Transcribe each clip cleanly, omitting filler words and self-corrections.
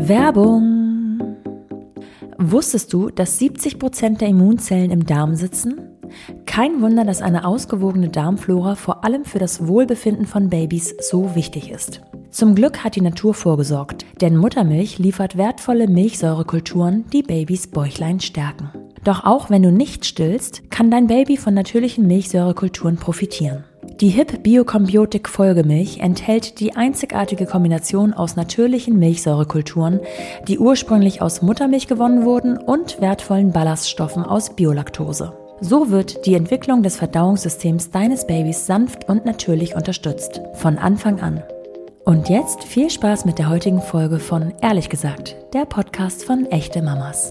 Werbung! Wusstest du, dass 70% der Immunzellen im Darm sitzen? Kein Wunder, dass eine ausgewogene Darmflora vor allem für das Wohlbefinden von Babys so wichtig ist. Zum Glück hat die Natur vorgesorgt, denn Muttermilch liefert wertvolle Milchsäurekulturen, die Babys Bäuchlein stärken. Doch auch wenn du nicht stillst, kann dein Baby von natürlichen Milchsäurekulturen profitieren. Die HIP Biokombiotik Folgemilch enthält die einzigartige Kombination aus natürlichen Milchsäurekulturen, die ursprünglich aus Muttermilch gewonnen wurden, und wertvollen Ballaststoffen aus Biolaktose. So wird die Entwicklung des Verdauungssystems deines Babys sanft und natürlich unterstützt, von Anfang an. Und jetzt viel Spaß mit der heutigen Folge von Ehrlich gesagt, der Podcast von Echte Mamas.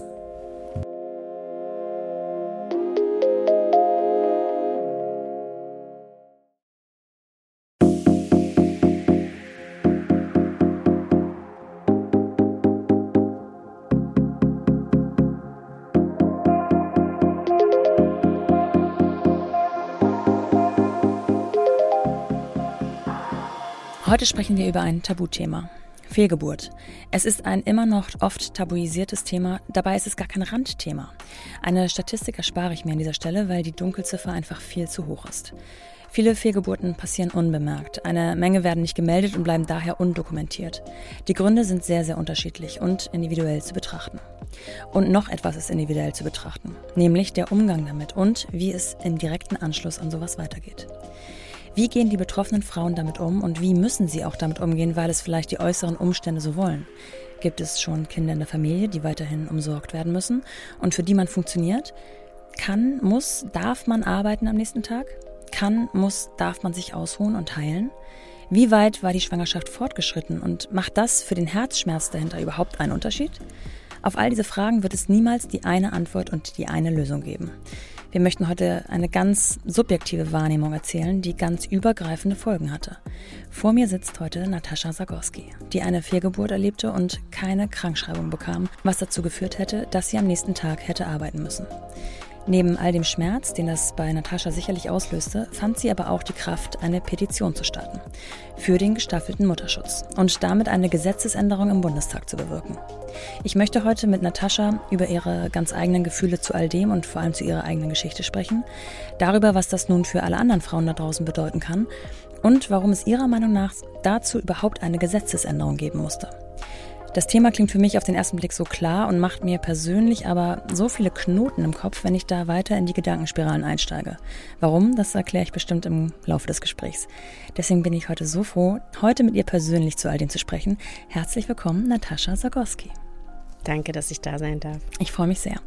Heute sprechen wir über ein Tabuthema: Fehlgeburt. Es ist ein immer noch oft tabuisiertes Thema, dabei ist es gar kein Randthema. Eine Statistik erspare ich mir an dieser Stelle, weil die Dunkelziffer einfach viel zu hoch ist. Viele Fehlgeburten passieren unbemerkt, eine Menge werden nicht gemeldet und bleiben daher undokumentiert. Die Gründe sind sehr, sehr unterschiedlich und individuell zu betrachten. Und noch etwas ist individuell zu betrachten, nämlich der Umgang damit und wie es im direkten Anschluss an sowas weitergeht. Wie gehen die betroffenen Frauen damit um und wie müssen sie auch damit umgehen, weil es vielleicht die äußeren Umstände so wollen? Gibt es schon Kinder in der Familie, die weiterhin umsorgt werden müssen und für die man funktioniert? Kann, muss, darf man arbeiten am nächsten Tag? Kann, muss, darf man sich ausruhen und heilen? Wie weit war die Schwangerschaft fortgeschritten und macht das für den Herzschmerz dahinter überhaupt einen Unterschied? Auf all diese Fragen wird es niemals die eine Antwort und die eine Lösung geben. Wir möchten heute eine ganz subjektive Wahrnehmung erzählen, die ganz übergreifende Folgen hatte. Vor mir sitzt heute Natascha Zagorski, die eine Fehlgeburt erlebte und keine Krankschreibung bekam, was dazu geführt hätte, dass sie am nächsten Tag hätte arbeiten müssen. Neben all dem Schmerz, den das bei Natascha sicherlich auslöste, fand sie aber auch die Kraft, eine Petition zu starten für den gestaffelten Mutterschutz und damit eine Gesetzesänderung im Bundestag zu bewirken. Ich möchte heute mit Natascha über ihre ganz eigenen Gefühle zu all dem und vor allem zu ihrer eigenen Geschichte sprechen, darüber, was das nun für alle anderen Frauen da draußen bedeuten kann und warum es ihrer Meinung nach dazu überhaupt eine Gesetzesänderung geben musste. Das Thema klingt für mich auf den ersten Blick so klar und macht mir persönlich aber so viele Knoten im Kopf, wenn ich da weiter in die Gedankenspiralen einsteige. Warum? Das erkläre ich bestimmt im Laufe des Gesprächs. Deswegen bin ich heute so froh, heute mit ihr persönlich zu all dem zu sprechen. Herzlich willkommen, Natascha Zagorski. Danke, dass ich da sein darf. Ich freue mich sehr.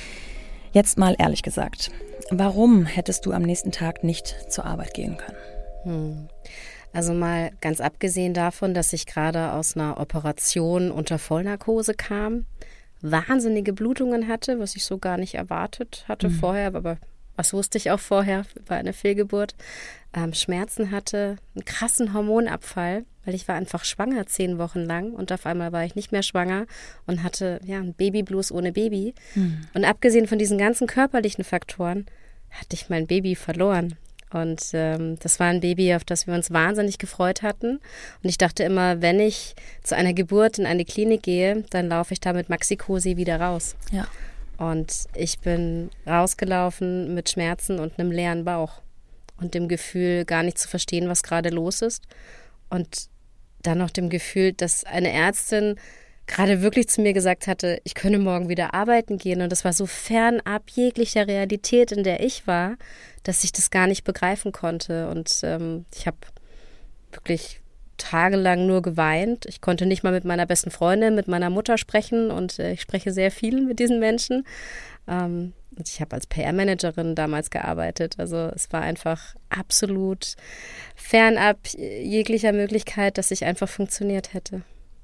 Jetzt mal ehrlich gesagt, warum hättest du am nächsten Tag nicht zur Arbeit gehen können? Also mal ganz abgesehen davon, dass ich gerade aus einer Operation unter Vollnarkose kam, wahnsinnige Blutungen hatte, was ich so gar nicht erwartet hatte vorher, aber was wusste ich auch vorher über eine Fehlgeburt, Schmerzen hatte, einen krassen Hormonabfall, weil ich war einfach schwanger 10 Wochen lang und auf einmal war ich nicht mehr schwanger und hatte einen Babyblues ohne Baby. Und abgesehen von diesen ganzen körperlichen Faktoren hatte ich mein Baby verloren. Und das war ein Baby, auf das wir uns wahnsinnig gefreut hatten. Und ich dachte immer, wenn ich zu einer Geburt in eine Klinik gehe, dann laufe ich da mit Maxi-Cosi wieder raus. Ja. Und ich bin rausgelaufen mit Schmerzen und einem leeren Bauch und dem Gefühl, gar nicht zu verstehen, was gerade los ist. Und dann noch dem Gefühl, dass eine Ärztin gerade wirklich zu mir gesagt hatte, ich könne morgen wieder arbeiten gehen. Und das war so fernab jeglicher Realität, in der ich war, dass ich das gar nicht begreifen konnte. Und ich habe wirklich tagelang nur geweint. Ich konnte nicht mal mit meiner besten Freundin, mit meiner Mutter sprechen. Und ich spreche sehr viel mit diesen Menschen. Und ich habe als PR-Managerin damals gearbeitet. Also es war einfach absolut fernab jeglicher Möglichkeit, dass ich einfach funktioniert hätte.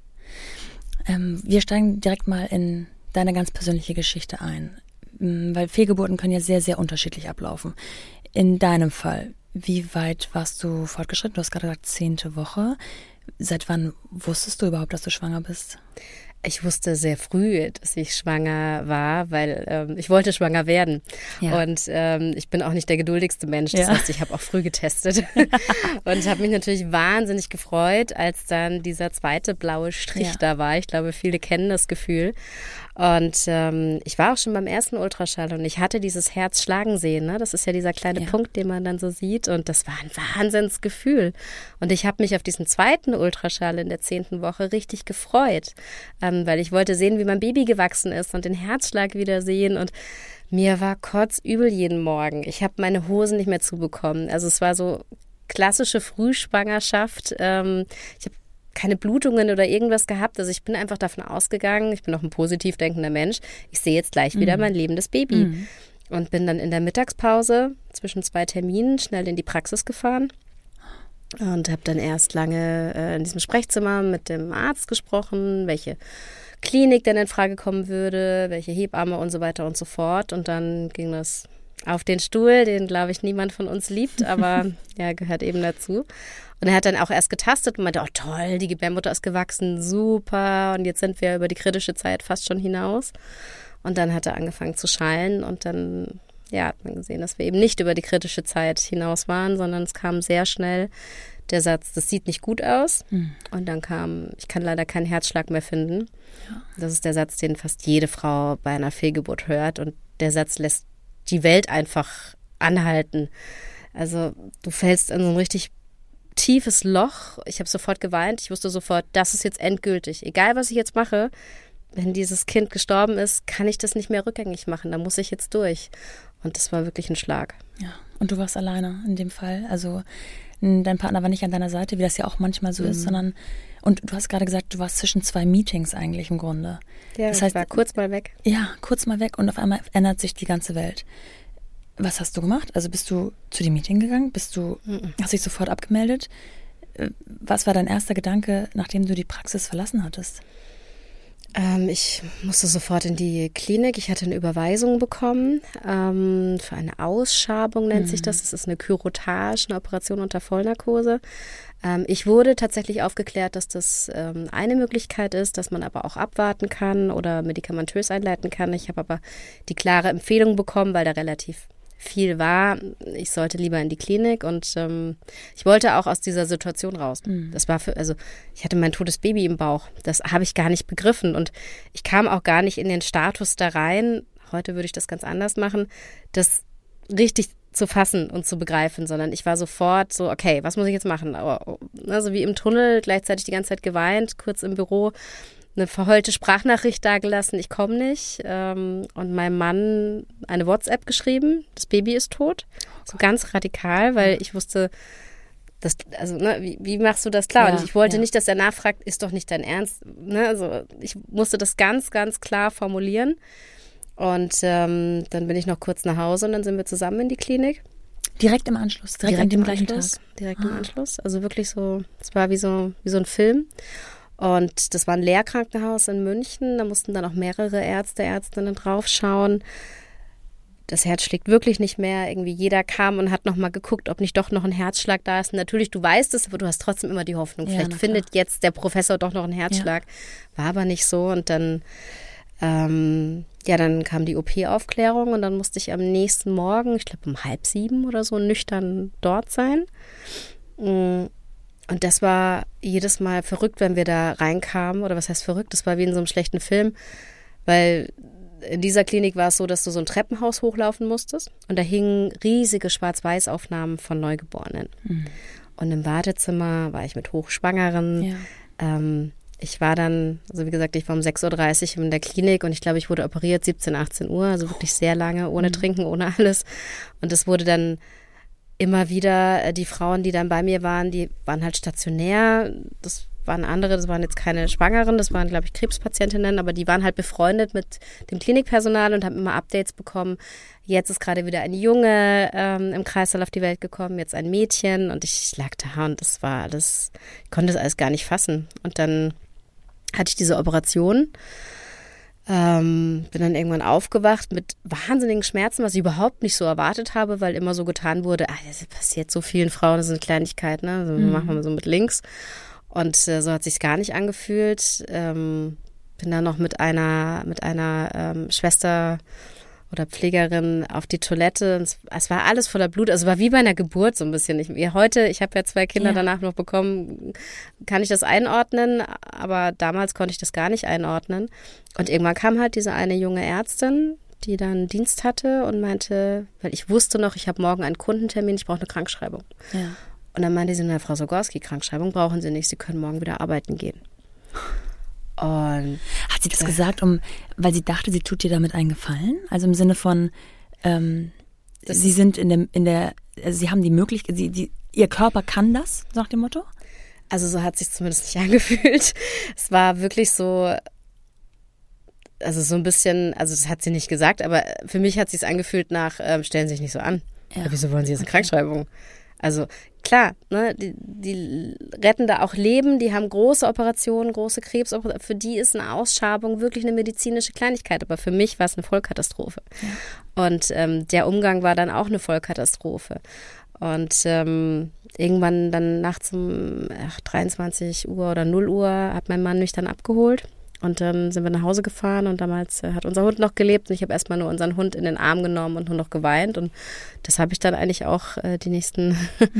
Wir steigen direkt mal in deine ganz persönliche Geschichte ein, weil Fehlgeburten können ja sehr, sehr unterschiedlich ablaufen. In deinem Fall, wie weit warst du fortgeschritten? Du hast gerade gesagt 10. Woche. Seit wann wusstest du überhaupt, dass du schwanger bist? Ich wusste sehr früh, dass ich schwanger war, weil ich wollte schwanger werden. Ja. Und ich bin auch nicht der geduldigste Mensch. Das heißt, ich habe auch früh getestet und habe mich natürlich wahnsinnig gefreut, als dann dieser zweite blaue Strich da war. Ich glaube, viele kennen das Gefühl. Und ich war auch schon beim ersten Ultraschall und ich hatte dieses Herz schlagen sehen. Ne? Das ist ja dieser kleine Punkt, den man dann so sieht. Und das war ein Wahnsinnsgefühl. Und ich habe mich auf diesen zweiten Ultraschall in der 10. Woche richtig gefreut, weil ich wollte sehen, wie mein Baby gewachsen ist und den Herzschlag wieder sehen. Und mir war kotzübel jeden Morgen. Ich habe meine Hosen nicht mehr zubekommen. Also es war so klassische Frühschwangerschaft. Ich habe keine Blutungen oder irgendwas gehabt. Also ich bin einfach davon ausgegangen, ich bin auch ein positiv denkender Mensch, ich sehe jetzt gleich wieder mein lebendes Baby. Und bin dann in der Mittagspause zwischen 2 Terminen schnell in die Praxis gefahren und habe dann erst lange in diesem Sprechzimmer mit dem Arzt gesprochen, welche Klinik denn in Frage kommen würde, welche Hebamme und so weiter und so fort. Und dann ging das auf den Stuhl, den, glaube ich, niemand von uns liebt, aber ja, gehört eben dazu. Und er hat dann auch erst getastet und meinte, oh toll, die Gebärmutter ist gewachsen, super. Und jetzt sind wir über die kritische Zeit fast schon hinaus. Und dann hat er angefangen zu schallen und dann hat man gesehen, dass wir eben nicht über die kritische Zeit hinaus waren, sondern es kam sehr schnell der Satz, das sieht nicht gut aus. Und dann kam, ich kann leider keinen Herzschlag mehr finden. Ja. Das ist der Satz, den fast jede Frau bei einer Fehlgeburt hört. Und der Satz lässt die Welt einfach anhalten. Also du fällst in so ein richtig tiefes Loch. Ich habe sofort geweint. Ich wusste sofort, das ist jetzt endgültig. Egal, was ich jetzt mache, wenn dieses Kind gestorben ist, kann ich das nicht mehr rückgängig machen. Da muss ich jetzt durch. Und das war wirklich ein Schlag. Ja, und du warst alleine in dem Fall. Also dein Partner war nicht an deiner Seite, wie das ja auch manchmal so ist, sondern, und du hast gerade gesagt, du warst zwischen 2 Meetings eigentlich im Grunde. Ja, das heißt, ich war kurz mal weg. Ja, kurz mal weg und auf einmal ändert sich die ganze Welt. Was hast du gemacht? Also bist du zu dem Meeting gegangen? Hast dich sofort abgemeldet? Was war dein erster Gedanke, nachdem du die Praxis verlassen hattest? Ich musste sofort in die Klinik. Ich hatte eine Überweisung bekommen für eine Ausschabung, nennt sich das. Das ist eine Kyrotage, eine Operation unter Vollnarkose. Ich wurde tatsächlich aufgeklärt, dass das eine Möglichkeit ist, dass man aber auch abwarten kann oder medikamentös einleiten kann. Ich habe aber die klare Empfehlung bekommen, weil da relativ viel war. Ich sollte lieber in die Klinik und ich wollte auch aus dieser Situation raus. Das war ich hatte mein totes Baby im Bauch. Das habe ich gar nicht begriffen und ich kam auch gar nicht in den Status da rein. Heute würde ich das ganz anders machen, das richtig zu fassen und zu begreifen, sondern ich war sofort so, okay, was muss ich jetzt machen? Also wie im Tunnel, gleichzeitig die ganze Zeit geweint, kurz im Büro, eine verheulte Sprachnachricht dagelassen, ich komme nicht. Und meinem Mann eine WhatsApp geschrieben, das Baby ist tot. So ganz radikal, weil ich wusste, wie machst du das klar? Und ich wollte nicht, dass er nachfragt, ist doch nicht dein Ernst. Ne? Also ich musste das ganz, ganz klar formulieren. Und dann bin ich noch kurz nach Hause und dann sind wir zusammen in die Klinik. Direkt im Anschluss, direkt an dem gleichen Tag? Direkt im Anschluss. Also wirklich so, es war wie so ein Film. Und das war ein Lehrkrankenhaus in München. Da mussten dann auch mehrere Ärztinnen draufschauen. Das Herz schlägt wirklich nicht mehr. Irgendwie jeder kam und hat nochmal geguckt, ob nicht doch noch ein Herzschlag da ist. Und natürlich, du weißt es, aber du hast trotzdem immer die Hoffnung. Vielleicht findet jetzt der Professor doch noch einen Herzschlag. Ja. War aber nicht so. Und dann, dann kam die OP-Aufklärung und dann musste ich am nächsten Morgen, ich glaube um 6:30 oder so, nüchtern dort sein. Und das war jedes Mal verrückt, wenn wir da reinkamen. Oder was heißt verrückt? Das war wie in so einem schlechten Film. Weil in dieser Klinik war es so, dass du so ein Treppenhaus hochlaufen musstest. Und da hingen riesige Schwarz-Weiß-Aufnahmen von Neugeborenen. Und im Wartezimmer war ich mit Hochschwangeren. Ja. Ich war dann, also wie gesagt, ich war um 6:30 Uhr in der Klinik und ich glaube, ich wurde operiert 17, 18 Uhr. Also wirklich sehr lange, ohne Trinken, ohne alles. Und es wurde dann immer wieder, die Frauen, die dann bei mir waren, die waren halt stationär. Das waren andere, das waren jetzt keine Schwangeren, das waren, glaube ich, Krebspatientinnen, aber die waren halt befreundet mit dem Klinikpersonal und haben immer Updates bekommen. Jetzt ist gerade wieder ein Junge im Kreißsaal auf die Welt gekommen, jetzt ein Mädchen und ich lag da und das war alles, ich konnte das alles gar nicht fassen. Und dann hatte ich diese Operation. Bin dann irgendwann aufgewacht mit wahnsinnigen Schmerzen, was ich überhaupt nicht so erwartet habe, weil immer so getan wurde, das passiert so vielen Frauen, das ist eine Kleinigkeit, ne? Also machen wir so mit links. Und so hat es sich gar nicht angefühlt. Bin bin dann noch mit einer Schwester oder Pflegerin auf die Toilette. Und es war alles voller Blut. Also es war wie bei einer Geburt so ein bisschen. Ich habe ja 2 Kinder danach noch bekommen, kann ich das einordnen, aber damals konnte ich das gar nicht einordnen. Und irgendwann kam halt diese eine junge Ärztin, die dann Dienst hatte und meinte, weil ich wusste noch, ich habe morgen einen Kundentermin, ich brauche eine Krankschreibung. Ja. Und dann meinte sie, na, Frau Sogorski, Krankschreibung brauchen Sie nicht, Sie können morgen wieder arbeiten gehen. Und hat sie das gesagt, weil sie dachte, sie tut dir damit einen Gefallen? Also im Sinne von, sie sind also sie haben die Möglichkeit, ihr Körper kann das, nach dem Motto? Also so hat es sich zumindest nicht angefühlt. Es war wirklich so, also so ein bisschen, also das hat sie nicht gesagt, aber für mich hat es sich angefühlt nach, stellen Sie sich nicht so an. Ja. Wieso wollen Sie jetzt eine Krankschreibung? Also klar, ne, die retten da auch Leben, die haben große Operationen, große Krebsoperationen. Für die ist eine Ausschabung wirklich eine medizinische Kleinigkeit, aber für mich war es eine Vollkatastrophe. Ja. Und der Umgang war dann auch eine Vollkatastrophe. Und irgendwann dann nachts um 23 Uhr oder 0 Uhr hat mein Mann mich dann abgeholt. Und dann sind wir nach Hause gefahren und damals hat unser Hund noch gelebt und ich habe erstmal nur unseren Hund in den Arm genommen und nur noch geweint und das habe ich dann eigentlich auch die nächsten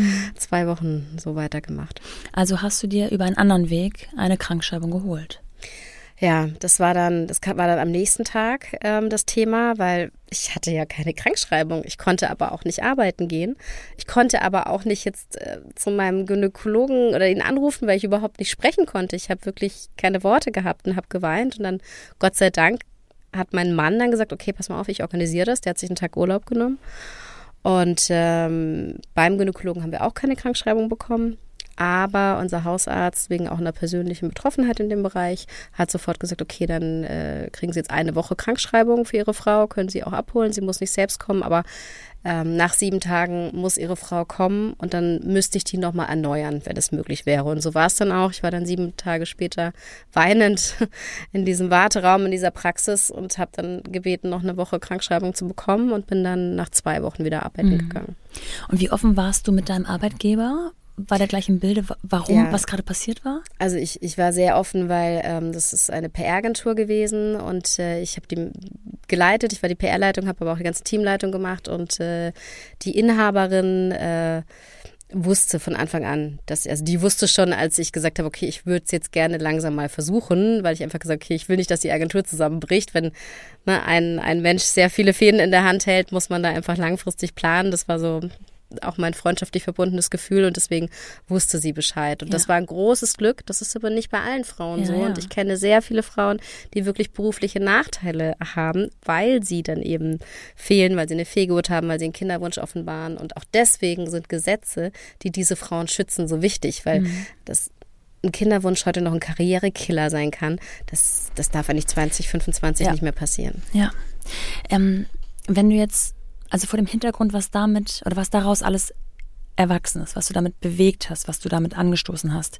2 Wochen so weitergemacht. Also hast du dir über einen anderen Weg eine Krankschreibung geholt? Ja, das war dann am nächsten Tag das Thema, weil ich hatte ja keine Krankschreibung. Ich konnte aber auch nicht arbeiten gehen. Ich konnte aber auch nicht jetzt zu meinem Gynäkologen oder ihn anrufen, weil ich überhaupt nicht sprechen konnte. Ich habe wirklich keine Worte gehabt und habe geweint. Und dann, Gott sei Dank, hat mein Mann dann gesagt, okay, pass mal auf, ich organisiere das. Der hat sich einen Tag Urlaub genommen. Und beim Gynäkologen haben wir auch keine Krankschreibung bekommen. Aber unser Hausarzt, wegen auch einer persönlichen Betroffenheit in dem Bereich, hat sofort gesagt, okay, dann kriegen Sie jetzt 1 Woche Krankschreibung für Ihre Frau, können Sie auch abholen, sie muss nicht selbst kommen, aber nach 7 Tagen muss Ihre Frau kommen und dann müsste ich die nochmal erneuern, wenn es möglich wäre. Und so war es dann auch. Ich war dann 7 Tage später weinend in diesem Warteraum, in dieser Praxis und habe dann gebeten, noch 1 Woche Krankschreibung zu bekommen und bin dann nach 2 Wochen wieder arbeiten gegangen. Und wie offen warst du mit deinem Arbeitgeber? War der gleich im Bilde, warum, was gerade passiert war? Also ich war sehr offen, weil das ist eine PR-Agentur gewesen und ich habe die geleitet. Ich war die PR-Leitung, habe aber auch die ganze Teamleitung gemacht und die Inhaberin wusste von Anfang an, die wusste schon, als ich gesagt habe, okay, ich würde es jetzt gerne langsam mal versuchen, weil ich einfach gesagt habe, okay, ich will nicht, dass die Agentur zusammenbricht. Wenn ein Mensch sehr viele Fäden in der Hand hält, muss man da einfach langfristig planen. Das war so auch mein freundschaftlich verbundenes Gefühl und deswegen wusste sie Bescheid. Und das war ein großes Glück. Das ist aber nicht bei allen Frauen so. Und ich kenne sehr viele Frauen, die wirklich berufliche Nachteile haben, weil sie dann eben fehlen, weil sie eine Fehlgeburt haben, weil sie einen Kinderwunsch offenbaren. Und auch deswegen sind Gesetze, die diese Frauen schützen, so wichtig, weil ein Kinderwunsch heute noch ein Karrierekiller sein kann. Das darf eigentlich 2025 nicht mehr passieren. Ja. Wenn du jetzt also vor dem Hintergrund, was daraus alles erwachsen ist, was du damit bewegt hast, was du damit angestoßen hast,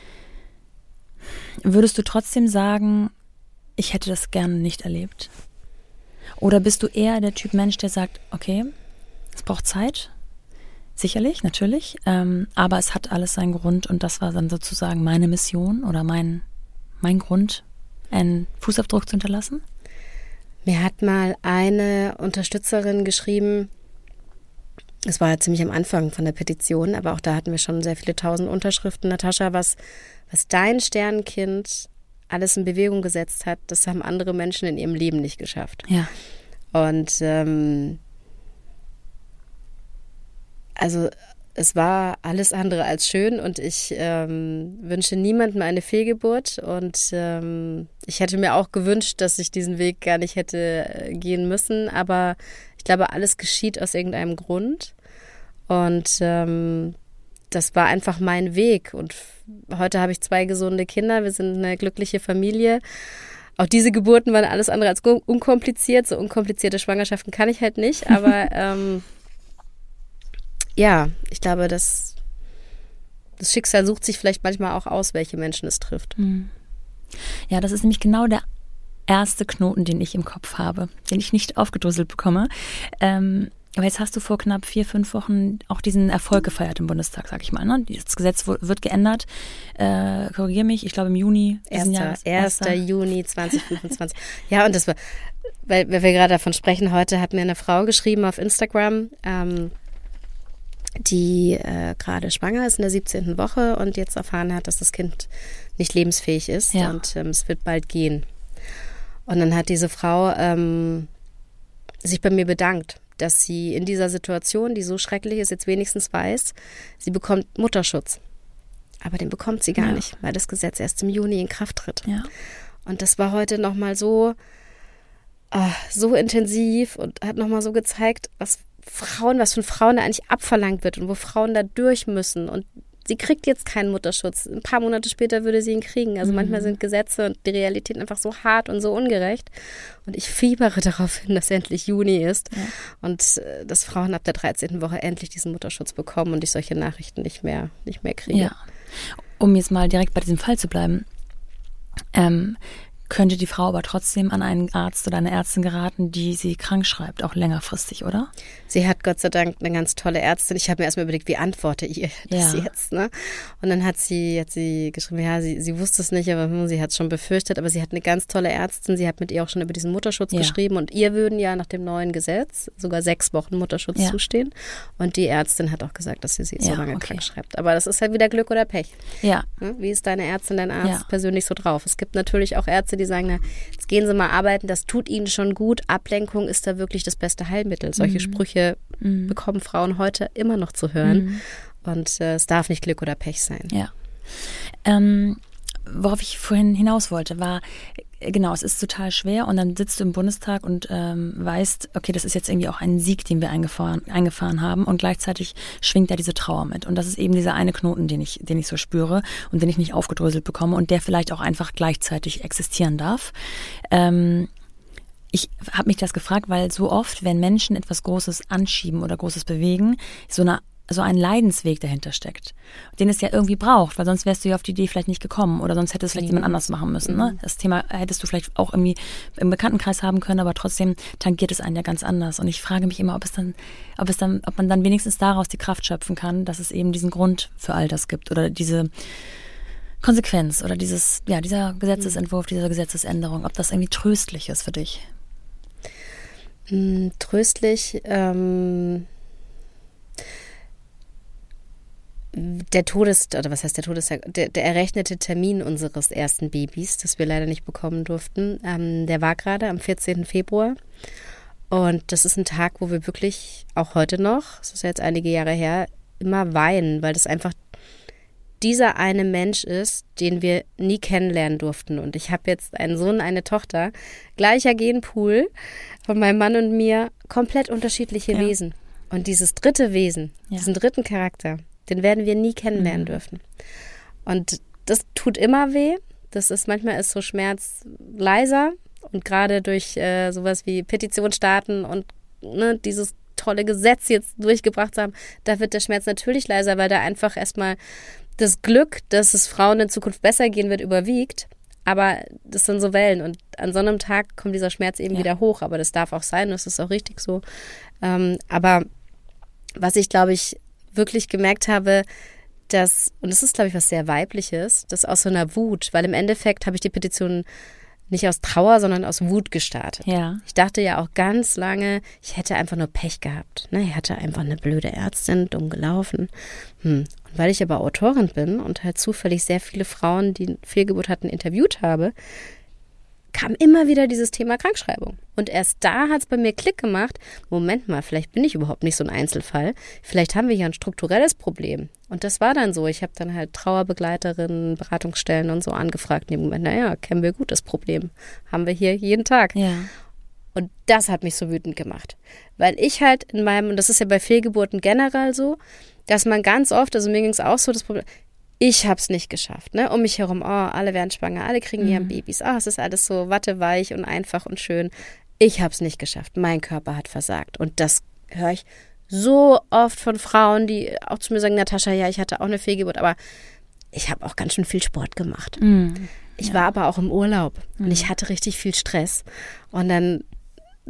würdest du trotzdem sagen, ich hätte das gerne nicht erlebt? Oder bist du eher der Typ Mensch, der sagt, okay, es braucht Zeit, sicherlich, natürlich, aber es hat alles seinen Grund und das war dann sozusagen meine Mission oder mein Grund, einen Fußabdruck zu hinterlassen? Mir hat mal eine Unterstützerin geschrieben, es war ja ziemlich am Anfang von der Petition, aber auch da hatten wir schon sehr viele 1000 Unterschriften. Natascha, was dein Sternenkind alles in Bewegung gesetzt hat, das haben andere Menschen in ihrem Leben nicht geschafft. Ja. Und also es war alles andere als schön und ich wünsche niemandem eine Fehlgeburt und ich hätte mir auch gewünscht, dass ich diesen Weg gar nicht hätte gehen müssen, aber ich glaube, alles geschieht aus irgendeinem Grund und das war einfach mein Weg und heute habe ich 2 gesunde Kinder, wir sind eine glückliche Familie. Auch diese Geburten waren alles andere als unkompliziert, so unkomplizierte Schwangerschaften kann ich halt nicht, aber ja, ich glaube, das Schicksal sucht sich vielleicht manchmal auch aus, welche Menschen es trifft. Ja, das ist nämlich genau der erste Knoten, den ich im Kopf habe, den ich nicht aufgedröselt bekomme. Aber jetzt hast du vor knapp 4-5 Wochen auch diesen Erfolg gefeiert im Bundestag, sag ich mal. Ne? Das Gesetz wird geändert. Korrigiere mich, ich glaube im Juni diesen Jahres. 1. Juni 2025. Ja, und das war, weil wir gerade davon sprechen, heute hat mir eine Frau geschrieben auf Instagram, die gerade schwanger ist in der 17. Woche und jetzt erfahren hat, dass das Kind nicht lebensfähig ist und es wird bald gehen. Und dann hat diese Frau sich bei mir bedankt, dass sie in dieser Situation, die so schrecklich ist, jetzt wenigstens weiß, sie bekommt Mutterschutz. Aber den bekommt sie gar nicht, weil das Gesetz erst im Juni in Kraft tritt. Ja. Und das war heute nochmal so intensiv und hat nochmal so gezeigt, was von Frauen da eigentlich abverlangt wird und wo Frauen da durch müssen. Und sie kriegt jetzt keinen Mutterschutz. Ein paar Monate später würde sie ihn kriegen. Also manchmal sind Gesetze und die Realität einfach so hart und so ungerecht. Und ich fiebere darauf hin, dass endlich Juni ist und dass Frauen ab der 13. Woche endlich diesen Mutterschutz bekommen und ich solche Nachrichten nicht mehr kriege. Ja. Um jetzt mal direkt bei diesem Fall zu bleiben, könnte die Frau aber trotzdem an einen Arzt oder eine Ärztin geraten, die sie krank schreibt, auch längerfristig, oder? Sie hat Gott sei Dank eine ganz tolle Ärztin. Ich habe mir erstmal überlegt, wie antworte ich ihr das jetzt, ne? Und dann hat sie geschrieben, ja, sie wusste es nicht, aber sie hat es schon befürchtet, aber sie hat eine ganz tolle Ärztin. Sie hat mit ihr auch schon über diesen Mutterschutz geschrieben und ihr würden ja nach dem neuen Gesetz sogar 6 Wochen Mutterschutz zustehen. Und die Ärztin hat auch gesagt, dass sie so lange krank schreibt. Aber das ist halt wieder Glück oder Pech. Ja. Wie ist deine Ärztin, dein Arzt persönlich so drauf? Es gibt natürlich auch Ärzte, die sagen, na, jetzt gehen Sie mal arbeiten, das tut Ihnen schon gut. Ablenkung ist da wirklich das beste Heilmittel. Solche Sprüche bekommen Frauen heute immer noch zu hören. Und es darf nicht Glück oder Pech sein. Ja. Worauf ich vorhin hinaus wollte, war, genau, es ist total schwer und dann sitzt du im Bundestag und weißt, okay, das ist jetzt irgendwie auch ein Sieg, den wir eingefahren haben und gleichzeitig schwingt da diese Trauer mit. Und das ist eben dieser eine Knoten, den ich so spüre und den ich nicht aufgedröselt bekomme und der vielleicht auch einfach gleichzeitig existieren darf. Ich habe mich das gefragt, weil so oft, wenn Menschen etwas Großes anschieben oder Großes bewegen, so ein Leidensweg dahinter steckt, den es ja irgendwie braucht, weil sonst wärst du ja auf die Idee vielleicht nicht gekommen oder sonst hätte es vielleicht jemand anders machen müssen. Ne? Das Thema hättest du vielleicht auch irgendwie im Bekanntenkreis haben können, aber trotzdem tangiert es einen ja ganz anders. Und ich frage mich immer, ob man dann wenigstens daraus die Kraft schöpfen kann, dass es eben diesen Grund für all das gibt oder diese Konsequenz oder dieser Gesetzesentwurf, diese Gesetzesänderung, ob das irgendwie tröstlich ist für dich. Tröstlich, der errechnete Termin unseres ersten Babys, das wir leider nicht bekommen durften, der war gerade am 14. Februar. Und das ist ein Tag, wo wir wirklich, auch heute noch, das ist jetzt einige Jahre her, immer weinen, weil das einfach dieser eine Mensch ist, den wir nie kennenlernen durften. Und ich habe jetzt einen Sohn, eine Tochter, gleicher Genpool von meinem Mann und mir, komplett unterschiedliche Wesen. Und dieses dritte Wesen, diesen dritten Charakter, den werden wir nie kennenlernen dürfen. Und das tut immer weh. Manchmal ist so Schmerz leiser. Und gerade durch sowas wie Petition starten und dieses tolle Gesetz jetzt durchgebracht zu haben, da wird der Schmerz natürlich leiser, weil da einfach erstmal das Glück, dass es Frauen in Zukunft besser gehen wird, überwiegt. Aber das sind so Wellen. Und an so einem Tag kommt dieser Schmerz eben wieder hoch. Aber das darf auch sein, das ist auch richtig so. Aber was ich, glaube ich, wirklich gemerkt habe, und das ist, glaube ich, was sehr Weibliches, das aus so einer Wut, weil im Endeffekt habe ich die Petition nicht aus Trauer, sondern aus Wut gestartet. Ja. Ich dachte ja auch ganz lange, ich hätte einfach nur Pech gehabt. Ich hatte einfach eine blöde Ärztin, dumm gelaufen. Und weil ich aber Autorin bin und halt zufällig sehr viele Frauen, die Fehlgeburt hatten, interviewt habe, kam immer wieder dieses Thema Krankschreibung. Und erst da hat es bei mir Klick gemacht, Moment mal, vielleicht bin ich überhaupt nicht so ein Einzelfall. Vielleicht haben wir hier ein strukturelles Problem. Und das war dann so. Ich habe dann halt Trauerbegleiterinnen, Beratungsstellen und so angefragt. In dem Moment, kennen wir gut das Problem. Haben wir hier jeden Tag. Ja. Und das hat mich so wütend gemacht. Weil ich halt und das ist ja bei Fehlgeburten generell so, dass man ganz oft, also mir ging es auch so, das Problem, ich habe es nicht geschafft, ne? Um mich herum, alle werden schwanger, alle kriegen ihren Babys. Es ist alles so watteweich und einfach und schön. Ich habe es nicht geschafft. Mein Körper hat versagt. Und das höre ich so oft von Frauen, die auch zu mir sagen, Natascha, ja, ich hatte auch eine Fehlgeburt, aber ich habe auch ganz schön viel Sport gemacht. Ich war aber auch im Urlaub und ich hatte richtig viel Stress. Und dann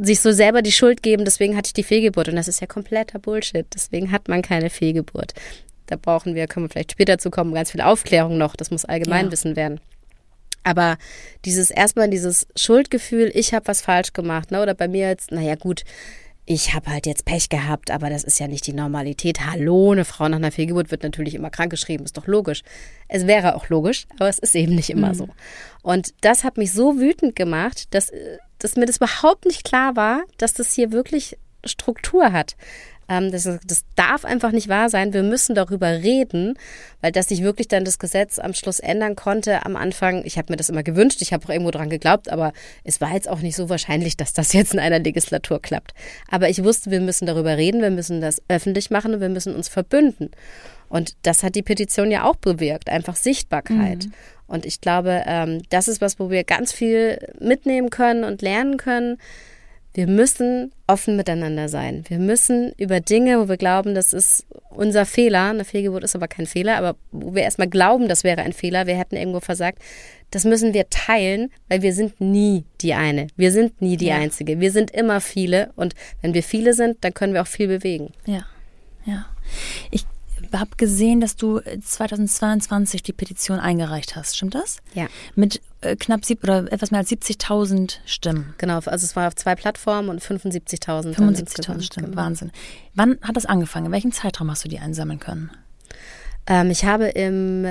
sich so selber die Schuld geben, deswegen hatte ich die Fehlgeburt. Und das ist ja kompletter Bullshit. Deswegen hat man keine Fehlgeburt. Da können wir vielleicht später zu kommen, ganz viel Aufklärung noch. Das muss Allgemeinwissen werden. Aber erstmal dieses Schuldgefühl, ich habe was falsch gemacht, ne? Oder bei mir jetzt, naja gut, ich habe halt jetzt Pech gehabt, aber das ist ja nicht die Normalität. Hallo, eine Frau nach einer Fehlgeburt wird natürlich immer krankgeschrieben, ist doch logisch. Es wäre auch logisch, aber es ist eben nicht immer so. Und das hat mich so wütend gemacht, dass mir das überhaupt nicht klar war, dass das hier wirklich Struktur hat. Das darf einfach nicht wahr sein. Wir müssen darüber reden, weil dass sich wirklich dann das Gesetz am Schluss ändern konnte am Anfang. Ich habe mir das immer gewünscht, ich habe auch irgendwo dran geglaubt, aber es war jetzt auch nicht so wahrscheinlich, dass das jetzt in einer Legislatur klappt. Aber ich wusste, wir müssen darüber reden, wir müssen das öffentlich machen und wir müssen uns verbünden. Und das hat die Petition ja auch bewirkt, einfach Sichtbarkeit. Und ich glaube, das ist was, wo wir ganz viel mitnehmen können und lernen können. Wir müssen offen miteinander sein. Wir müssen über Dinge, wo wir glauben, das ist unser Fehler, eine Fehlgeburt ist aber kein Fehler, aber wo wir erstmal glauben, das wäre ein Fehler, wir hätten irgendwo versagt, das müssen wir teilen, weil wir sind nie die eine. Wir sind nie die Einzige. Wir sind immer viele und wenn wir viele sind, dann können wir auch viel bewegen. Ja. Ich habe gesehen, dass du 2022 die Petition eingereicht hast. Stimmt das? Ja. Mit knapp etwas mehr als 70.000 Stimmen. Genau, also es war auf 2 Plattformen und 75.000. 75.000 Stimmen, genau. Wahnsinn. Wann hat das angefangen? In welchem Zeitraum hast du die einsammeln können? Ich habe im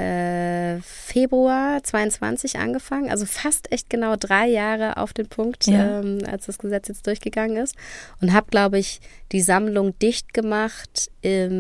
Februar 22 angefangen, also fast echt genau 3 Jahre auf den Punkt, als das Gesetz jetzt durchgegangen ist. Und habe, glaube ich, die Sammlung dicht gemacht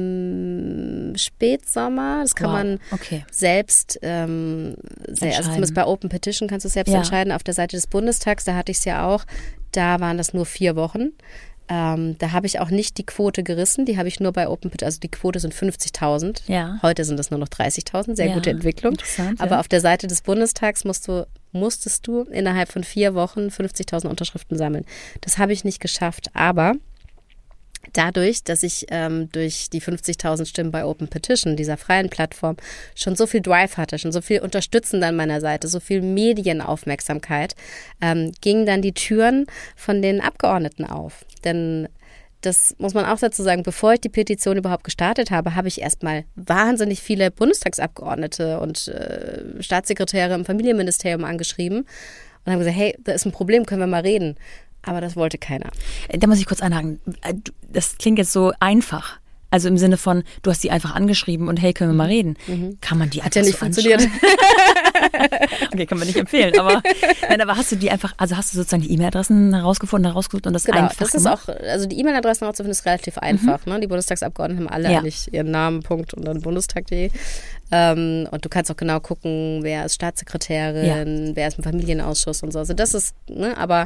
im Spätsommer. Das kann man selbst, also zumindest bei Open Petition kannst du es selbst entscheiden. Auf der Seite des Bundestags, da hatte ich es ja auch, da waren das nur 4 Wochen. Da habe ich auch nicht die Quote gerissen, die habe ich nur bei Open Petition, also die Quote sind 50.000. Ja. Heute sind es nur noch 30.000, sehr gute Entwicklung. Aber auf der Seite des Bundestags musstest du innerhalb von 4 Wochen 50.000 Unterschriften sammeln. Das habe ich nicht geschafft, aber dadurch, dass ich durch die 50.000 Stimmen bei Open Petition, dieser freien Plattform, schon so viel Drive hatte, schon so viel Unterstützend an meiner Seite, so viel Medienaufmerksamkeit, gingen dann die Türen von den Abgeordneten auf. Denn das muss man auch dazu sagen, bevor ich die Petition überhaupt gestartet habe, habe ich erstmal wahnsinnig viele Bundestagsabgeordnete und Staatssekretäre im Familienministerium angeschrieben und haben gesagt, hey, da ist ein Problem, können wir mal reden. Aber das wollte keiner. Da muss ich kurz einhaken. Das klingt jetzt so einfach. Also im Sinne von, du hast die einfach angeschrieben und hey, können wir mal reden. Kann man die einfach so funktioniert. Okay, kann man nicht empfehlen. Aber hast du die einfach, also hast du sozusagen die E-Mail-Adressen herausgesucht und das einfach das ist auch, also die E-Mail-Adressen herauszufinden ist relativ einfach. Ne? Die Bundestagsabgeordneten haben alle eigentlich ihren Namen, Punkt und dann bundestag.de. Und du kannst auch genau gucken, wer ist Staatssekretärin, wer ist im Familienausschuss und so. Also das ist, aber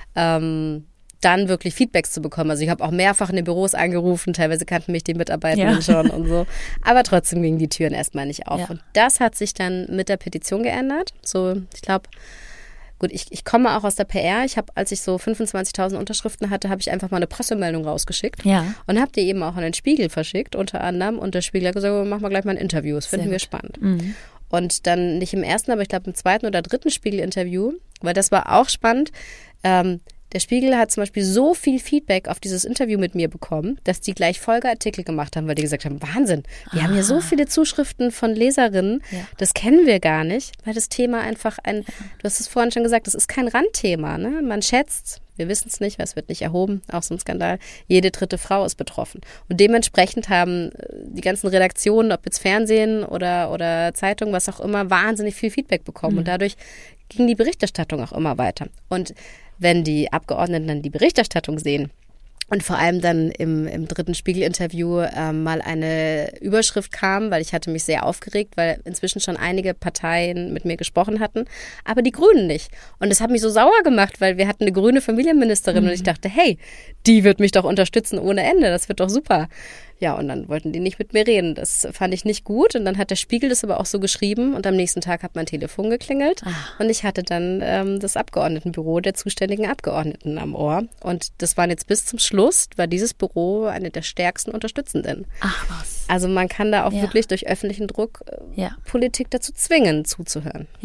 dann wirklich Feedbacks zu bekommen. Also ich habe auch mehrfach in den Büros angerufen, teilweise kannten mich die Mitarbeitenden schon und so. Aber trotzdem gingen die Türen erstmal nicht auf. Ja. Und das hat sich dann mit der Petition geändert. So, ich glaube, gut, ich komme auch aus der PR. Als ich so 25.000 Unterschriften hatte, habe ich einfach mal eine Pressemeldung rausgeschickt und habe die eben auch an den Spiegel verschickt, unter anderem. Und der Spiegel hat gesagt, machen wir gleich mal ein Interview. Das finden wir spannend. Und dann nicht im ersten, aber ich glaube im 2. oder 3. Spiegel-Interview, weil das war auch spannend. Der Spiegel hat zum Beispiel so viel Feedback auf dieses Interview mit mir bekommen, dass die gleich Folgeartikel gemacht haben, weil die gesagt haben, Wahnsinn, wir haben hier so viele Zuschriften von Leserinnen, das kennen wir gar nicht, weil das Thema einfach du hast es vorhin schon gesagt, das ist kein Randthema. Ne? Man schätzt, wir wissen es nicht, weil es wird nicht erhoben, auch so ein Skandal, jede 3. Frau ist betroffen. Und dementsprechend haben die ganzen Redaktionen, ob jetzt Fernsehen oder Zeitung, was auch immer, wahnsinnig viel Feedback bekommen. Und dadurch ging die Berichterstattung auch immer weiter. Und wenn die Abgeordneten dann die Berichterstattung sehen und vor allem dann im 3. Spiegel-Interview mal eine Überschrift kam, weil ich hatte mich sehr aufgeregt, weil inzwischen schon einige Parteien mit mir gesprochen hatten, aber die Grünen nicht. Und das hat mich so sauer gemacht, weil wir hatten eine grüne Familienministerin und ich dachte, hey, die wird mich doch unterstützen ohne Ende, das wird doch super. Ja, und dann wollten die nicht mit mir reden. Das fand ich nicht gut. Und dann hat der Spiegel das aber auch so geschrieben. Und am nächsten Tag hat mein Telefon geklingelt. Und ich hatte dann das Abgeordnetenbüro der zuständigen Abgeordneten am Ohr. Und das waren jetzt bis zum Schluss, war dieses Büro eine der stärksten Unterstützenden. Ach was. Also man kann da auch wirklich durch öffentlichen Druck Politik dazu zwingen, zuzuhören. Ja.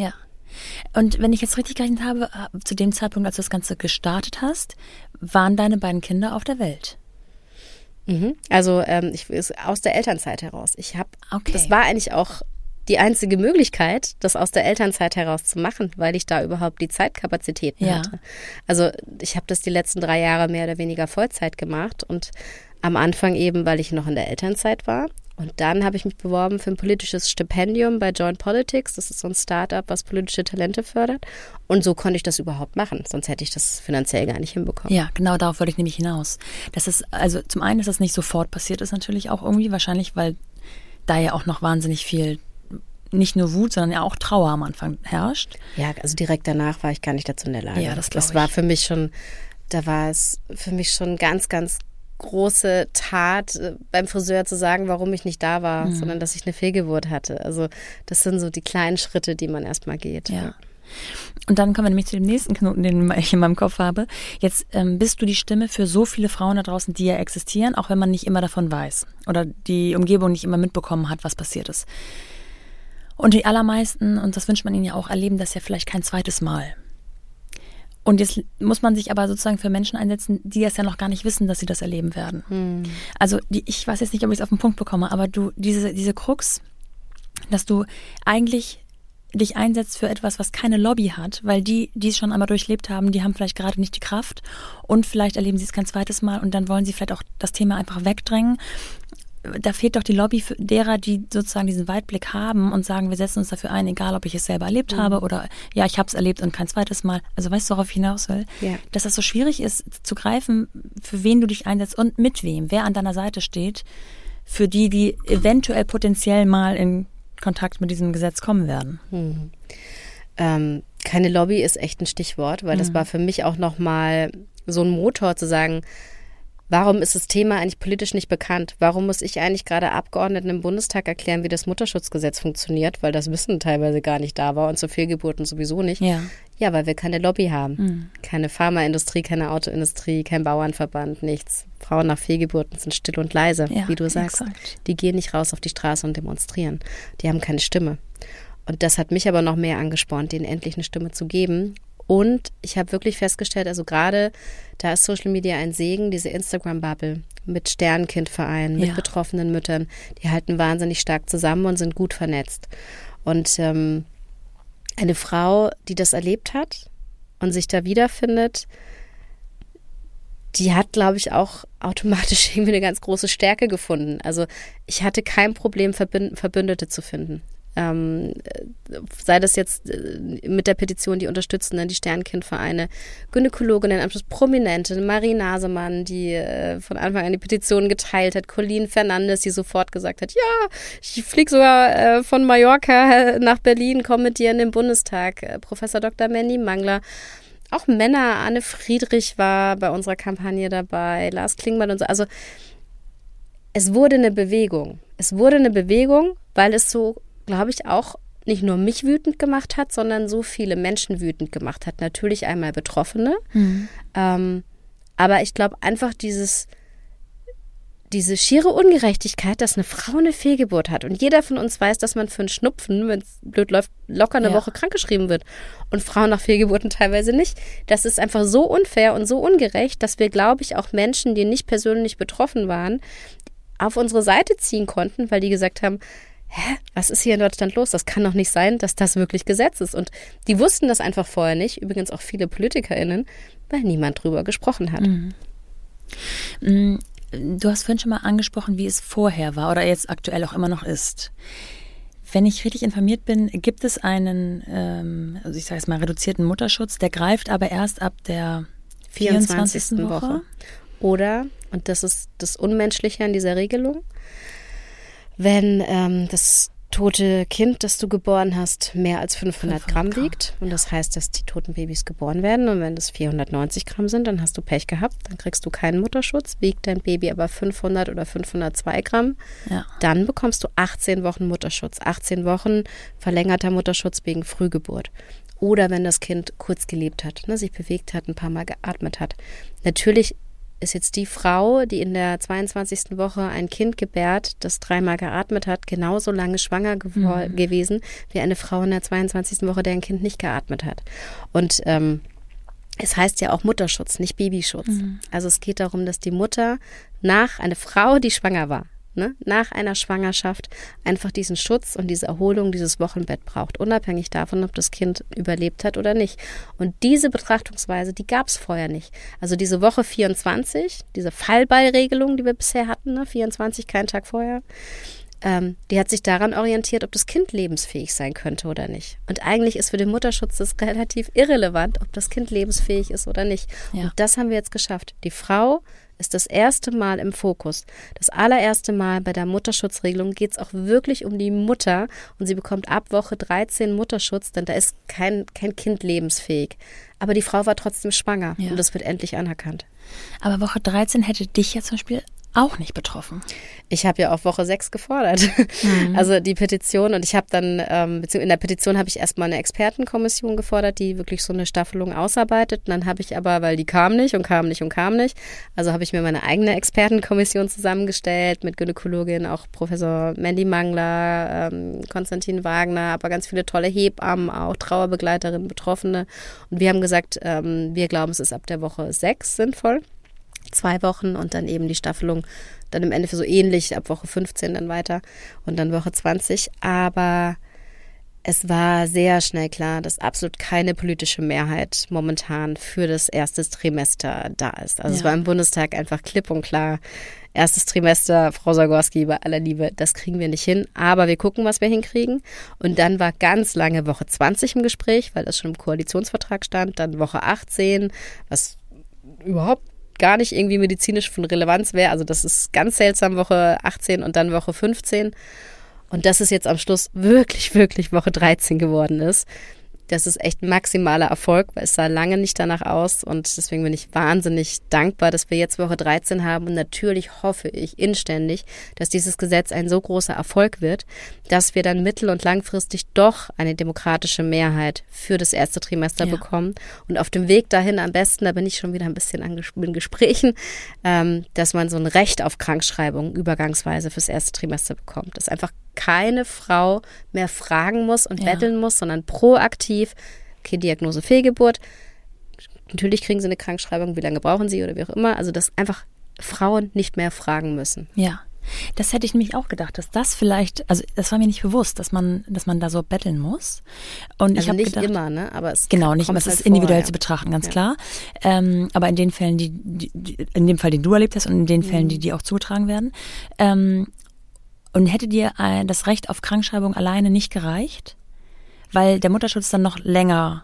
Und wenn ich jetzt richtig gerechnet habe, zu dem Zeitpunkt, als du das Ganze gestartet hast, waren deine beiden Kinder auf der Welt? Also aus der Elternzeit heraus. Okay. Das war eigentlich auch die einzige Möglichkeit, das aus der Elternzeit heraus zu machen, weil ich da überhaupt die Zeitkapazitäten hatte. Also ich habe das die letzten 3 Jahre mehr oder weniger Vollzeit gemacht und am Anfang eben, weil ich noch in der Elternzeit war. Und dann habe ich mich beworben für ein politisches Stipendium bei Joint Politics. Das ist so ein Start-up, was politische Talente fördert. Und so konnte ich das überhaupt machen. Sonst hätte ich das finanziell gar nicht hinbekommen. Ja, genau darauf wollte ich nämlich hinaus. Das ist, also zum einen, dass das nicht sofort passiert ist, natürlich auch irgendwie wahrscheinlich, weil da ja auch noch wahnsinnig viel, nicht nur Wut, sondern ja auch Trauer am Anfang herrscht. Ja, also direkt danach war ich gar nicht dazu in der Lage. Ja, das war für mich schon, da war es für mich schon ganz, ganz große Tat, beim Friseur zu sagen, warum ich nicht da war, sondern dass ich eine Fehlgeburt hatte. Also das sind so die kleinen Schritte, die man erstmal geht. Ja. Und dann kommen wir nämlich zu dem nächsten Knoten, den ich in meinem Kopf habe. Jetzt bist du die Stimme für so viele Frauen da draußen, die ja existieren, auch wenn man nicht immer davon weiß oder die Umgebung nicht immer mitbekommen hat, was passiert ist. Und die allermeisten, und das wünscht man ihnen ja auch, erleben das ja vielleicht kein zweites Mal. Und jetzt muss man sich aber sozusagen für Menschen einsetzen, die das ja noch gar nicht wissen, dass sie das erleben werden. Also ich weiß jetzt nicht, ob ich es auf den Punkt bekomme, aber du, diese Krux, dass du eigentlich dich einsetzt für etwas, was keine Lobby hat, weil die es schon einmal durchlebt haben, die haben vielleicht gerade nicht die Kraft und vielleicht erleben sie es kein zweites Mal und dann wollen sie vielleicht auch das Thema einfach wegdrängen. Da fehlt doch die Lobby für derer, die sozusagen diesen Weitblick haben und sagen, wir setzen uns dafür ein, egal ob ich es selber erlebt habe oder ja, ich habe es erlebt und kein zweites Mal. Also weißt du, worauf ich hinaus will? Ja. Dass das so schwierig ist, zu greifen, für wen du dich einsetzt und mit wem, wer an deiner Seite steht, für die eventuell potenziell mal in Kontakt mit diesem Gesetz kommen werden. Keine Lobby ist echt ein Stichwort, weil das war für mich auch nochmal so ein Motor zu sagen, warum ist das Thema eigentlich politisch nicht bekannt? Warum muss ich eigentlich gerade Abgeordneten im Bundestag erklären, wie das Mutterschutzgesetz funktioniert? Weil das Wissen teilweise gar nicht da war und zu Fehlgeburten sowieso nicht. Ja, weil wir keine Lobby haben. Keine Pharmaindustrie, keine Autoindustrie, kein Bauernverband, nichts. Frauen nach Fehlgeburten sind still und leise, wie du sagst. Exakt. Die gehen nicht raus auf die Straße und demonstrieren. Die haben keine Stimme. Und das hat mich aber noch mehr angespornt, denen endlich eine Stimme zu geben. Und ich habe wirklich festgestellt, also gerade da ist Social Media ein Segen, diese Instagram-Bubble mit Sternkindvereinen, mit betroffenen Müttern, die halten wahnsinnig stark zusammen und sind gut vernetzt. Und eine Frau, die das erlebt hat und sich da wiederfindet, die hat, glaube ich, auch automatisch irgendwie eine ganz große Stärke gefunden. Also ich hatte kein Problem, Verbündete zu finden. Sei das jetzt mit der Petition, die Unterstützenden, die Sternkindvereine, Gynäkologinnen, Prominente, Marie Nasemann, die von Anfang an die Petition geteilt hat, Colleen Fernandes, die sofort gesagt hat, ja, ich fliege sogar von Mallorca nach Berlin, komme mit dir in den Bundestag, Professor Dr. Mandy Mangler. Auch Männer, Anne Friedrich war bei unserer Kampagne dabei, Lars Klingbeil und so. Also es wurde eine Bewegung. Es wurde eine Bewegung, weil es so, glaube ich, auch nicht nur mich wütend gemacht hat, sondern so viele Menschen wütend gemacht hat. Natürlich einmal Betroffene, aber ich glaube einfach diese schiere Ungerechtigkeit, dass eine Frau eine Fehlgeburt hat und jeder von uns weiß, dass man für einen Schnupfen, wenn es blöd läuft, locker eine Woche krankgeschrieben wird und Frauen nach Fehlgeburten teilweise nicht. Das ist einfach so unfair und so ungerecht, dass wir, glaube ich, auch Menschen, die nicht persönlich betroffen waren, auf unsere Seite ziehen konnten, weil die gesagt haben, was ist hier in Deutschland los? Das kann doch nicht sein, dass das wirklich Gesetz ist. Und die wussten das einfach vorher nicht, übrigens auch viele PolitikerInnen, weil niemand drüber gesprochen hat. Du hast vorhin schon mal angesprochen, wie es vorher war oder jetzt aktuell auch immer noch ist. Wenn ich richtig informiert bin, gibt es einen, also ich sage jetzt mal, reduzierten Mutterschutz, der greift aber erst ab der 24. Woche. Oder, und das ist das Unmenschliche an dieser Regelung, wenn das tote Kind, das du geboren hast, mehr als 500 Gramm wiegt. Und das heißt, dass die toten Babys geboren werden. Und wenn das 490 Gramm sind, dann hast du Pech gehabt. Dann kriegst du keinen Mutterschutz. Wiegt dein Baby aber 500 oder 502 Gramm, dann bekommst du 18 Wochen Mutterschutz. 18 Wochen verlängerter Mutterschutz wegen Frühgeburt. Oder wenn das Kind kurz gelebt hat, sich bewegt hat, ein paar Mal geatmet hat. Natürlich ist jetzt die Frau, die in der 22. Woche ein Kind gebärt, das 3-mal geatmet hat, genauso lange schwanger gewesen wie eine Frau in der 22. Woche, der ein Kind nicht geatmet hat. Und es heißt ja auch Mutterschutz, nicht Babyschutz. Also es geht darum, dass die Mutter eine Frau, die schwanger war, nach einer Schwangerschaft einfach diesen Schutz und diese Erholung, dieses Wochenbett braucht, unabhängig davon, ob das Kind überlebt hat oder nicht. Und diese Betrachtungsweise, die gab es vorher nicht. Also diese Woche 24, diese Fallballregelung, die wir bisher hatten, 24, kein Tag vorher, die hat sich daran orientiert, ob das Kind lebensfähig sein könnte oder nicht. Und eigentlich ist für den Mutterschutz das relativ irrelevant, ob das Kind lebensfähig ist oder nicht. Ja. Und das haben wir jetzt geschafft. Die Frau ist das erste Mal im Fokus. Das allererste Mal bei der Mutterschutzregelung geht es auch wirklich um die Mutter und sie bekommt ab Woche 13 Mutterschutz, denn da ist kein Kind lebensfähig. Aber die Frau war trotzdem schwanger und das wird endlich anerkannt. Aber Woche 13 hätte dich ja zum Beispiel auch nicht betroffen. Ich habe ja auch Woche 6 gefordert. Also die Petition, und ich habe dann, in der Petition habe ich erstmal eine Expertenkommission gefordert, die wirklich so eine Staffelung ausarbeitet. Und dann habe ich aber, weil die kam nicht, also habe ich mir meine eigene Expertenkommission zusammengestellt mit Gynäkologin, auch Professor Mandy Mangler, Konstantin Wagner, aber ganz viele tolle Hebammen, auch Trauerbegleiterinnen, Betroffene. Und wir haben gesagt, wir glauben, es ist ab der Woche 6 sinnvoll. 2 Wochen und dann eben die Staffelung dann im Endeffekt so ähnlich, ab Woche 15 dann weiter und dann Woche 20. Aber es war sehr schnell klar, dass absolut keine politische Mehrheit momentan für das erste Trimester da ist. Also es war im Bundestag einfach klipp und klar, erstes Trimester, Frau Zagorski, bei aller Liebe, das kriegen wir nicht hin, aber wir gucken, was wir hinkriegen. Und dann war ganz lange Woche 20 im Gespräch, weil das schon im Koalitionsvertrag stand, dann Woche 18, was überhaupt gar nicht irgendwie medizinisch von Relevanz wäre. Also das ist ganz seltsam, Woche 18 und dann Woche 15. Und dass es jetzt am Schluss wirklich, wirklich Woche 13 geworden ist, das ist echt ein maximaler Erfolg, weil es sah lange nicht danach aus. Und deswegen bin ich wahnsinnig dankbar, dass wir jetzt Woche 13 haben. Und natürlich hoffe ich inständig, dass dieses Gesetz ein so großer Erfolg wird, dass wir dann mittel- und langfristig doch eine demokratische Mehrheit für das erste Trimester bekommen. Und auf dem Weg dahin am besten, da bin ich schon wieder ein bisschen in Gesprächen, dass man so ein Recht auf Krankschreibung übergangsweise fürs erste Trimester bekommt. Dass einfach keine Frau mehr fragen muss und betteln muss, sondern proaktiv, okay, Diagnose Fehlgeburt, natürlich kriegen sie eine Krankschreibung, wie lange brauchen sie oder wie auch immer, also dass einfach Frauen nicht mehr fragen müssen. Ja, das hätte ich nämlich auch gedacht, dass das vielleicht, also das war mir nicht bewusst, dass man da so betteln muss. Und also ich habe nicht gedacht, immer, ne? Aber es genau, nicht immer, es ist individuell zu betrachten, ganz klar. Aber in den Fällen, in dem Fall, den du erlebt hast und in den Fällen, die auch zugetragen werden, und hätte dir das Recht auf Krankschreibung alleine nicht gereicht, weil der Mutterschutz dann noch länger,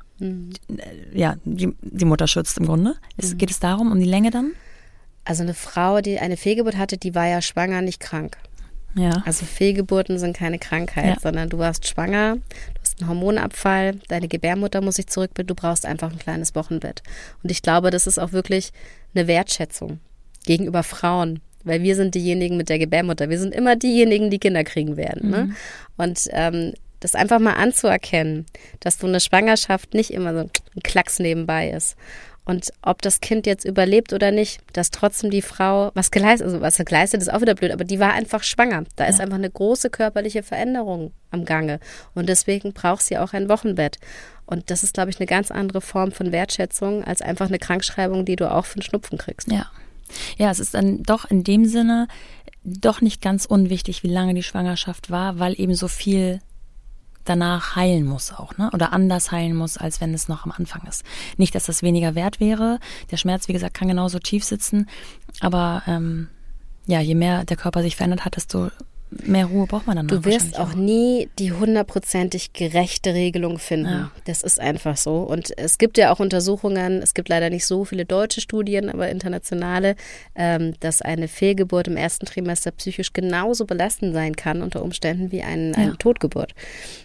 die Mutter schützt im Grunde. Geht es darum, um die Länge dann? Also eine Frau, die eine Fehlgeburt hatte, die war ja schwanger, nicht krank. Ja. Also Fehlgeburten sind keine Krankheit, sondern du warst schwanger, du hast einen Hormonabfall, deine Gebärmutter muss sich zurückbilden, du brauchst einfach ein kleines Wochenbett. Und ich glaube, das ist auch wirklich eine Wertschätzung gegenüber Frauen. Weil wir sind diejenigen mit der Gebärmutter. Wir sind immer diejenigen, die Kinder kriegen werden. Ne? Und das einfach mal anzuerkennen, dass so eine Schwangerschaft nicht immer so ein Klacks nebenbei ist. Und ob das Kind jetzt überlebt oder nicht, dass trotzdem die Frau was geleistet ist auch wieder blöd, aber die war einfach schwanger. Da ist einfach eine große körperliche Veränderung am Gange. Und deswegen braucht sie auch ein Wochenbett. Und das ist, glaube ich, eine ganz andere Form von Wertschätzung als einfach eine Krankschreibung, die du auch für einen Schnupfen kriegst. Ja, es ist dann doch in dem Sinne doch nicht ganz unwichtig, wie lange die Schwangerschaft war, weil eben so viel danach heilen muss auch, ne? Oder anders heilen muss, als wenn es noch am Anfang ist. Nicht, dass das weniger wert wäre. Der Schmerz, wie gesagt, kann genauso tief sitzen. Aber je mehr der Körper sich verändert hat, desto mehr Ruhe braucht man dann. Du wirst auch nie die 100%ig gerechte Regelung finden. Ja. Das ist einfach so. Und es gibt ja auch Untersuchungen, es gibt leider nicht so viele deutsche Studien, aber internationale, dass eine Fehlgeburt im ersten Trimester psychisch genauso belastend sein kann unter Umständen wie eine Totgeburt.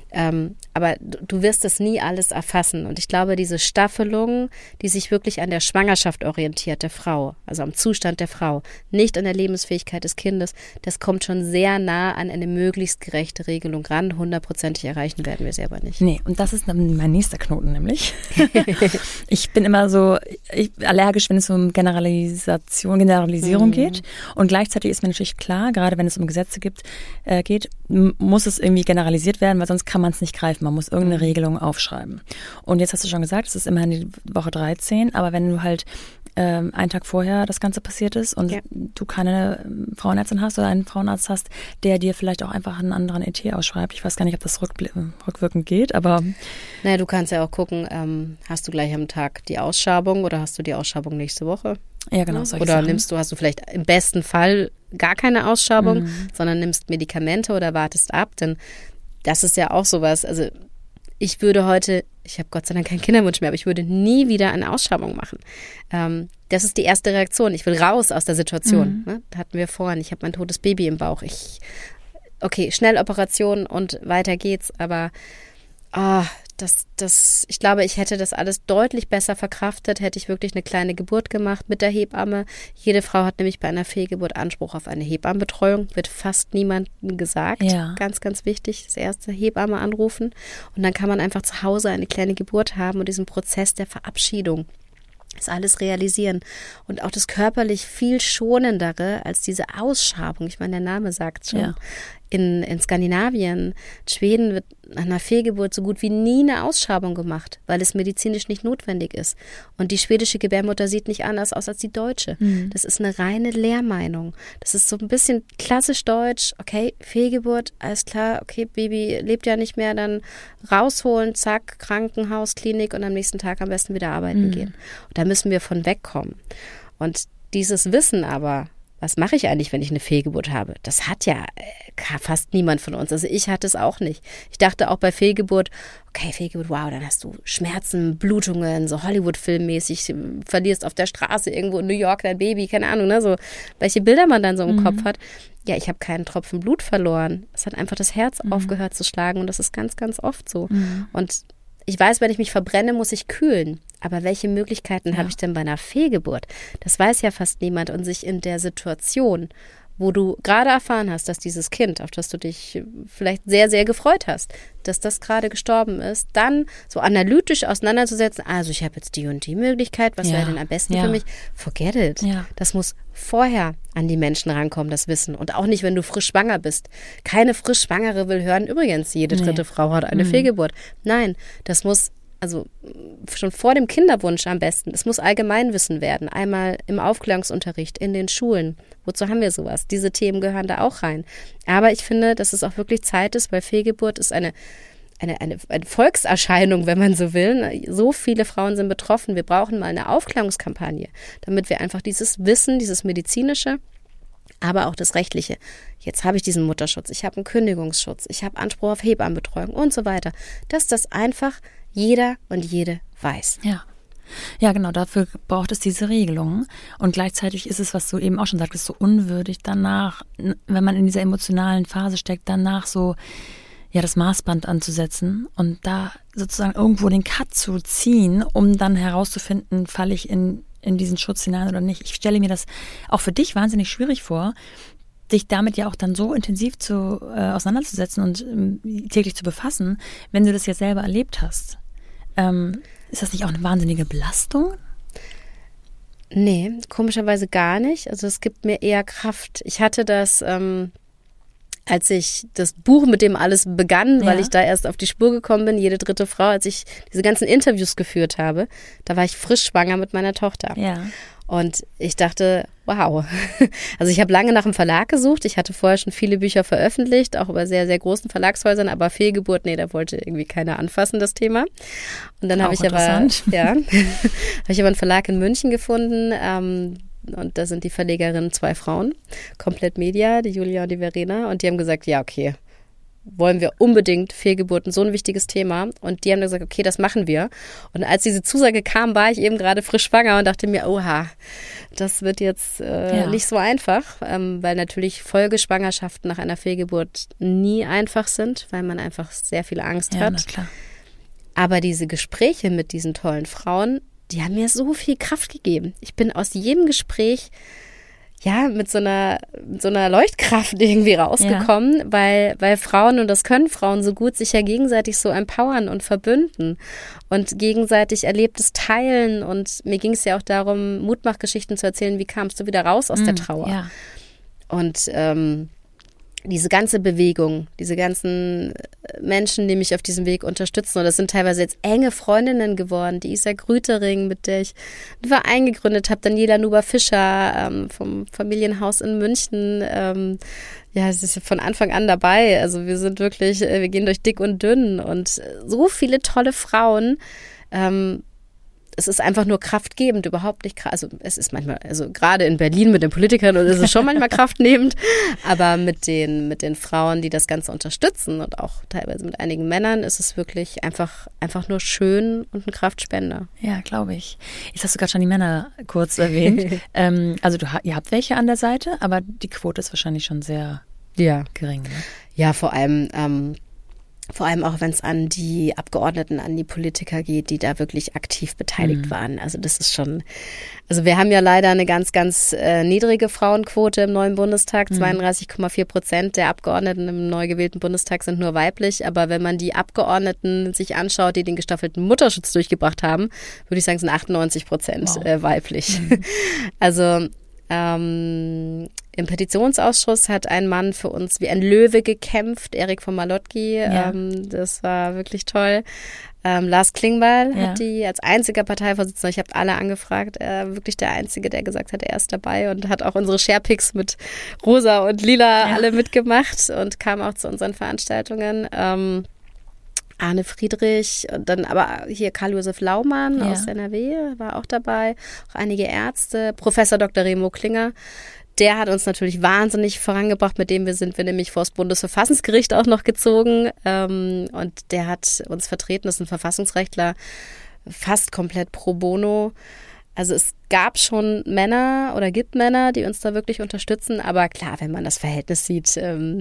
Aber du wirst es nie alles erfassen. Und ich glaube, diese Staffelung, die sich wirklich an der Schwangerschaft orientiert, der Frau, also am Zustand der Frau, nicht an der Lebensfähigkeit des Kindes, das kommt schon sehr nah an eine möglichst gerechte Regelung ran. 100%ig erreichen werden wir es aber nicht. Nee, und das ist dann mein nächster Knoten nämlich. Ich bin immer so allergisch, wenn es um Generalisierung geht. Und gleichzeitig ist mir natürlich klar, gerade wenn es um Gesetze geht, muss es irgendwie generalisiert werden, weil sonst kann man es nicht greifen. Man muss irgendeine Regelung aufschreiben. Und jetzt hast du schon gesagt, es ist immerhin die Woche 13, aber wenn du halt einen Tag vorher das Ganze passiert ist und du keine Frauenärztin hast oder einen Frauenarzt hast, der dir vielleicht auch einfach einen anderen ET ausschreibt. Ich weiß gar nicht, ob das rückwirkend geht, aber... Naja, du kannst ja auch gucken, hast du gleich am Tag die Ausschabung oder hast du die Ausschabung nächste Woche? Ja, genau. Oder hast du vielleicht im besten Fall gar keine Ausschabung, sondern nimmst Medikamente oder wartest ab, denn das ist ja auch sowas, also ich würde heute, ich habe Gott sei Dank keinen Kinderwunsch mehr, aber ich würde nie wieder eine Ausschabung machen. Das ist die erste Reaktion. Ich will raus aus der Situation. Ne? Da hatten wir vorhin, ich habe mein totes Baby im Bauch. Okay, schnell Operation und weiter geht's, aber ich glaube, ich hätte das alles deutlich besser verkraftet, hätte ich wirklich eine kleine Geburt gemacht mit der Hebamme. Jede Frau hat nämlich bei einer Fehlgeburt Anspruch auf eine Hebammenbetreuung, wird fast niemandem gesagt. Ja. Ganz, ganz wichtig, das erste Hebamme anrufen. Und dann kann man einfach zu Hause eine kleine Geburt haben und diesen Prozess der Verabschiedung, das alles realisieren. Und auch das körperlich viel schonendere als diese Ausschabung. Ich meine, der Name sagt schon. Ja. In Skandinavien, Schweden wird nach einer Fehlgeburt so gut wie nie eine Ausschabung gemacht, weil es medizinisch nicht notwendig ist. Und die schwedische Gebärmutter sieht nicht anders aus als die deutsche. Das ist eine reine Lehrmeinung. Das ist so ein bisschen klassisch deutsch. Okay, Fehlgeburt, alles klar. Okay, Baby lebt ja nicht mehr, dann rausholen, zack, Krankenhaus, Klinik und am nächsten Tag am besten wieder arbeiten gehen. Und da müssen wir von wegkommen. Und dieses Wissen aber, was mache ich eigentlich, wenn ich eine Fehlgeburt habe? Das hat ja fast niemand von uns. Also ich hatte es auch nicht. Ich dachte auch bei Fehlgeburt, okay, Fehlgeburt, wow, dann hast du Schmerzen, Blutungen, so Hollywood-Filmmäßig, verlierst auf der Straße irgendwo in New York dein Baby, keine Ahnung, ne, so welche Bilder man dann so im Kopf hat. Ja, ich habe keinen Tropfen Blut verloren. Es hat einfach das Herz aufgehört zu schlagen und das ist ganz, ganz oft so. Und ich weiß, wenn ich mich verbrenne, muss ich kühlen. Aber welche Möglichkeiten habe ich denn bei einer Fehlgeburt? Das weiß ja fast niemand. Und sich in der Situation, wo du gerade erfahren hast, dass dieses Kind, auf das du dich vielleicht sehr, sehr gefreut hast, dass das gerade gestorben ist, dann so analytisch auseinanderzusetzen, also ich habe jetzt die und die Möglichkeit, was wäre denn am besten für mich? Forget it. Ja. Das muss vorher an die Menschen rankommen, das Wissen. Und auch nicht, wenn du frisch schwanger bist. Keine frisch Schwangere will hören, übrigens, jede dritte Frau hat eine Fehlgeburt. Nein, das muss also schon vor dem Kinderwunsch am besten. Es muss Allgemeinwissen werden. Einmal im Aufklärungsunterricht, in den Schulen. Wozu haben wir sowas? Diese Themen gehören da auch rein. Aber ich finde, dass es auch wirklich Zeit ist, weil Fehlgeburt ist eine Volkserscheinung, wenn man so will. So viele Frauen sind betroffen. Wir brauchen mal eine Aufklärungskampagne, damit wir einfach dieses Wissen, dieses medizinische, aber auch das rechtliche. Jetzt habe ich diesen Mutterschutz, ich habe einen Kündigungsschutz, ich habe Anspruch auf Hebammenbetreuung und so weiter. Dass das einfach jeder und jede weiß. Ja, genau, dafür braucht es diese Regelungen. Und gleichzeitig ist es, was du eben auch schon sagtest, so unwürdig danach, wenn man in dieser emotionalen Phase steckt, danach so das Maßband anzusetzen und da sozusagen irgendwo den Cut zu ziehen, um dann herauszufinden, falle ich in diesen Schutz hinein oder nicht. Ich stelle mir das auch für dich wahnsinnig schwierig vor, dich damit ja auch dann so intensiv auseinanderzusetzen und täglich zu befassen, wenn du das jetzt selber erlebt hast. Ist das nicht auch eine wahnsinnige Belastung? Nee, komischerweise gar nicht. Also es gibt mir eher Kraft. Ich hatte das, als ich das Buch mit dem alles begann, weil ich da erst auf die Spur gekommen bin, jede dritte Frau, als ich diese ganzen Interviews geführt habe, da war ich frisch schwanger mit meiner Tochter. Ja. Und ich dachte, wow. Also ich habe lange nach einem Verlag gesucht. Ich hatte vorher schon viele Bücher veröffentlicht, auch bei sehr, sehr großen Verlagshäusern, aber Fehlgeburt, nee, da wollte irgendwie keiner anfassen, das Thema. Und dann habe ich aber einen Verlag in München gefunden, und da sind die Verlegerinnen 2 Frauen, Komplett Media, die Julia und die Verena, und die haben gesagt, ja, okay, wollen wir unbedingt Fehlgeburten, so ein wichtiges Thema. Und die haben dann gesagt, okay, das machen wir. Und als diese Zusage kam, war ich eben gerade frisch schwanger und dachte mir, oha, das wird jetzt nicht so einfach, weil natürlich Folgeschwangerschaften nach einer Fehlgeburt nie einfach sind, weil man einfach sehr viel Angst hat. Na klar. Aber diese Gespräche mit diesen tollen Frauen, die haben mir so viel Kraft gegeben. Ich bin aus jedem Gespräch mit so einer Leuchtkraft irgendwie rausgekommen, weil Frauen, und das können Frauen so gut, sich ja gegenseitig so empowern und verbünden und gegenseitig Erlebtes teilen. Und mir ging es ja auch darum, Mutmachgeschichten zu erzählen, wie kamst du wieder raus aus der Trauer. Ja. Und diese ganze Bewegung, diese ganzen Menschen, die mich auf diesem Weg unterstützen, und das sind teilweise jetzt enge Freundinnen geworden, die Isa Grütering, mit der ich einen Verein gegründet habe, Daniela Nuber-Fischer vom Familienhaus in München, es ist von Anfang an dabei, also wir sind wirklich, wir gehen durch dick und dünn und so viele tolle Frauen, es ist einfach nur kraftgebend, überhaupt nicht krass. Also es ist manchmal, also gerade in Berlin mit den Politikern ist es schon manchmal kraftnehmend, aber mit den Frauen, die das Ganze unterstützen und auch teilweise mit einigen Männern, ist es wirklich einfach nur schön und ein Kraftspender. Ja, glaube ich. Jetzt hast du gerade schon die Männer kurz erwähnt. Also ihr habt welche an der Seite, aber die Quote ist wahrscheinlich schon sehr gering. Ne? Ja, vor allem auch, wenn es an die Abgeordneten, an die Politiker geht, die da wirklich aktiv beteiligt waren. Also das ist schon, also wir haben ja leider eine ganz, ganz niedrige Frauenquote im neuen Bundestag. 32,4% der Abgeordneten im neu gewählten Bundestag sind nur weiblich. Aber wenn man die Abgeordneten sich anschaut, die den gestaffelten Mutterschutz durchgebracht haben, würde ich sagen, sind 98% weiblich. Also im Petitionsausschuss hat ein Mann für uns wie ein Löwe gekämpft, Erik von Malotki, das war wirklich toll. Lars Klingbeil hat die als einziger Parteivorsitzender, ich habe alle angefragt, wirklich der Einzige, der gesagt hat, er ist dabei, und hat auch unsere Sharepics mit Rosa und Lila alle mitgemacht und kam auch zu unseren Veranstaltungen. Arne Friedrich, und dann aber hier Karl-Josef Laumann aus NRW war auch dabei, auch einige Ärzte, Professor Dr. Remo Klinger, der hat uns natürlich wahnsinnig vorangebracht, mit dem sind wir nämlich vor das Bundesverfassungsgericht auch noch gezogen, und der hat uns vertreten, das ist ein Verfassungsrechtler, fast komplett pro bono. Also es gab schon Männer oder gibt Männer, die uns da wirklich unterstützen, aber klar, wenn man das Verhältnis sieht,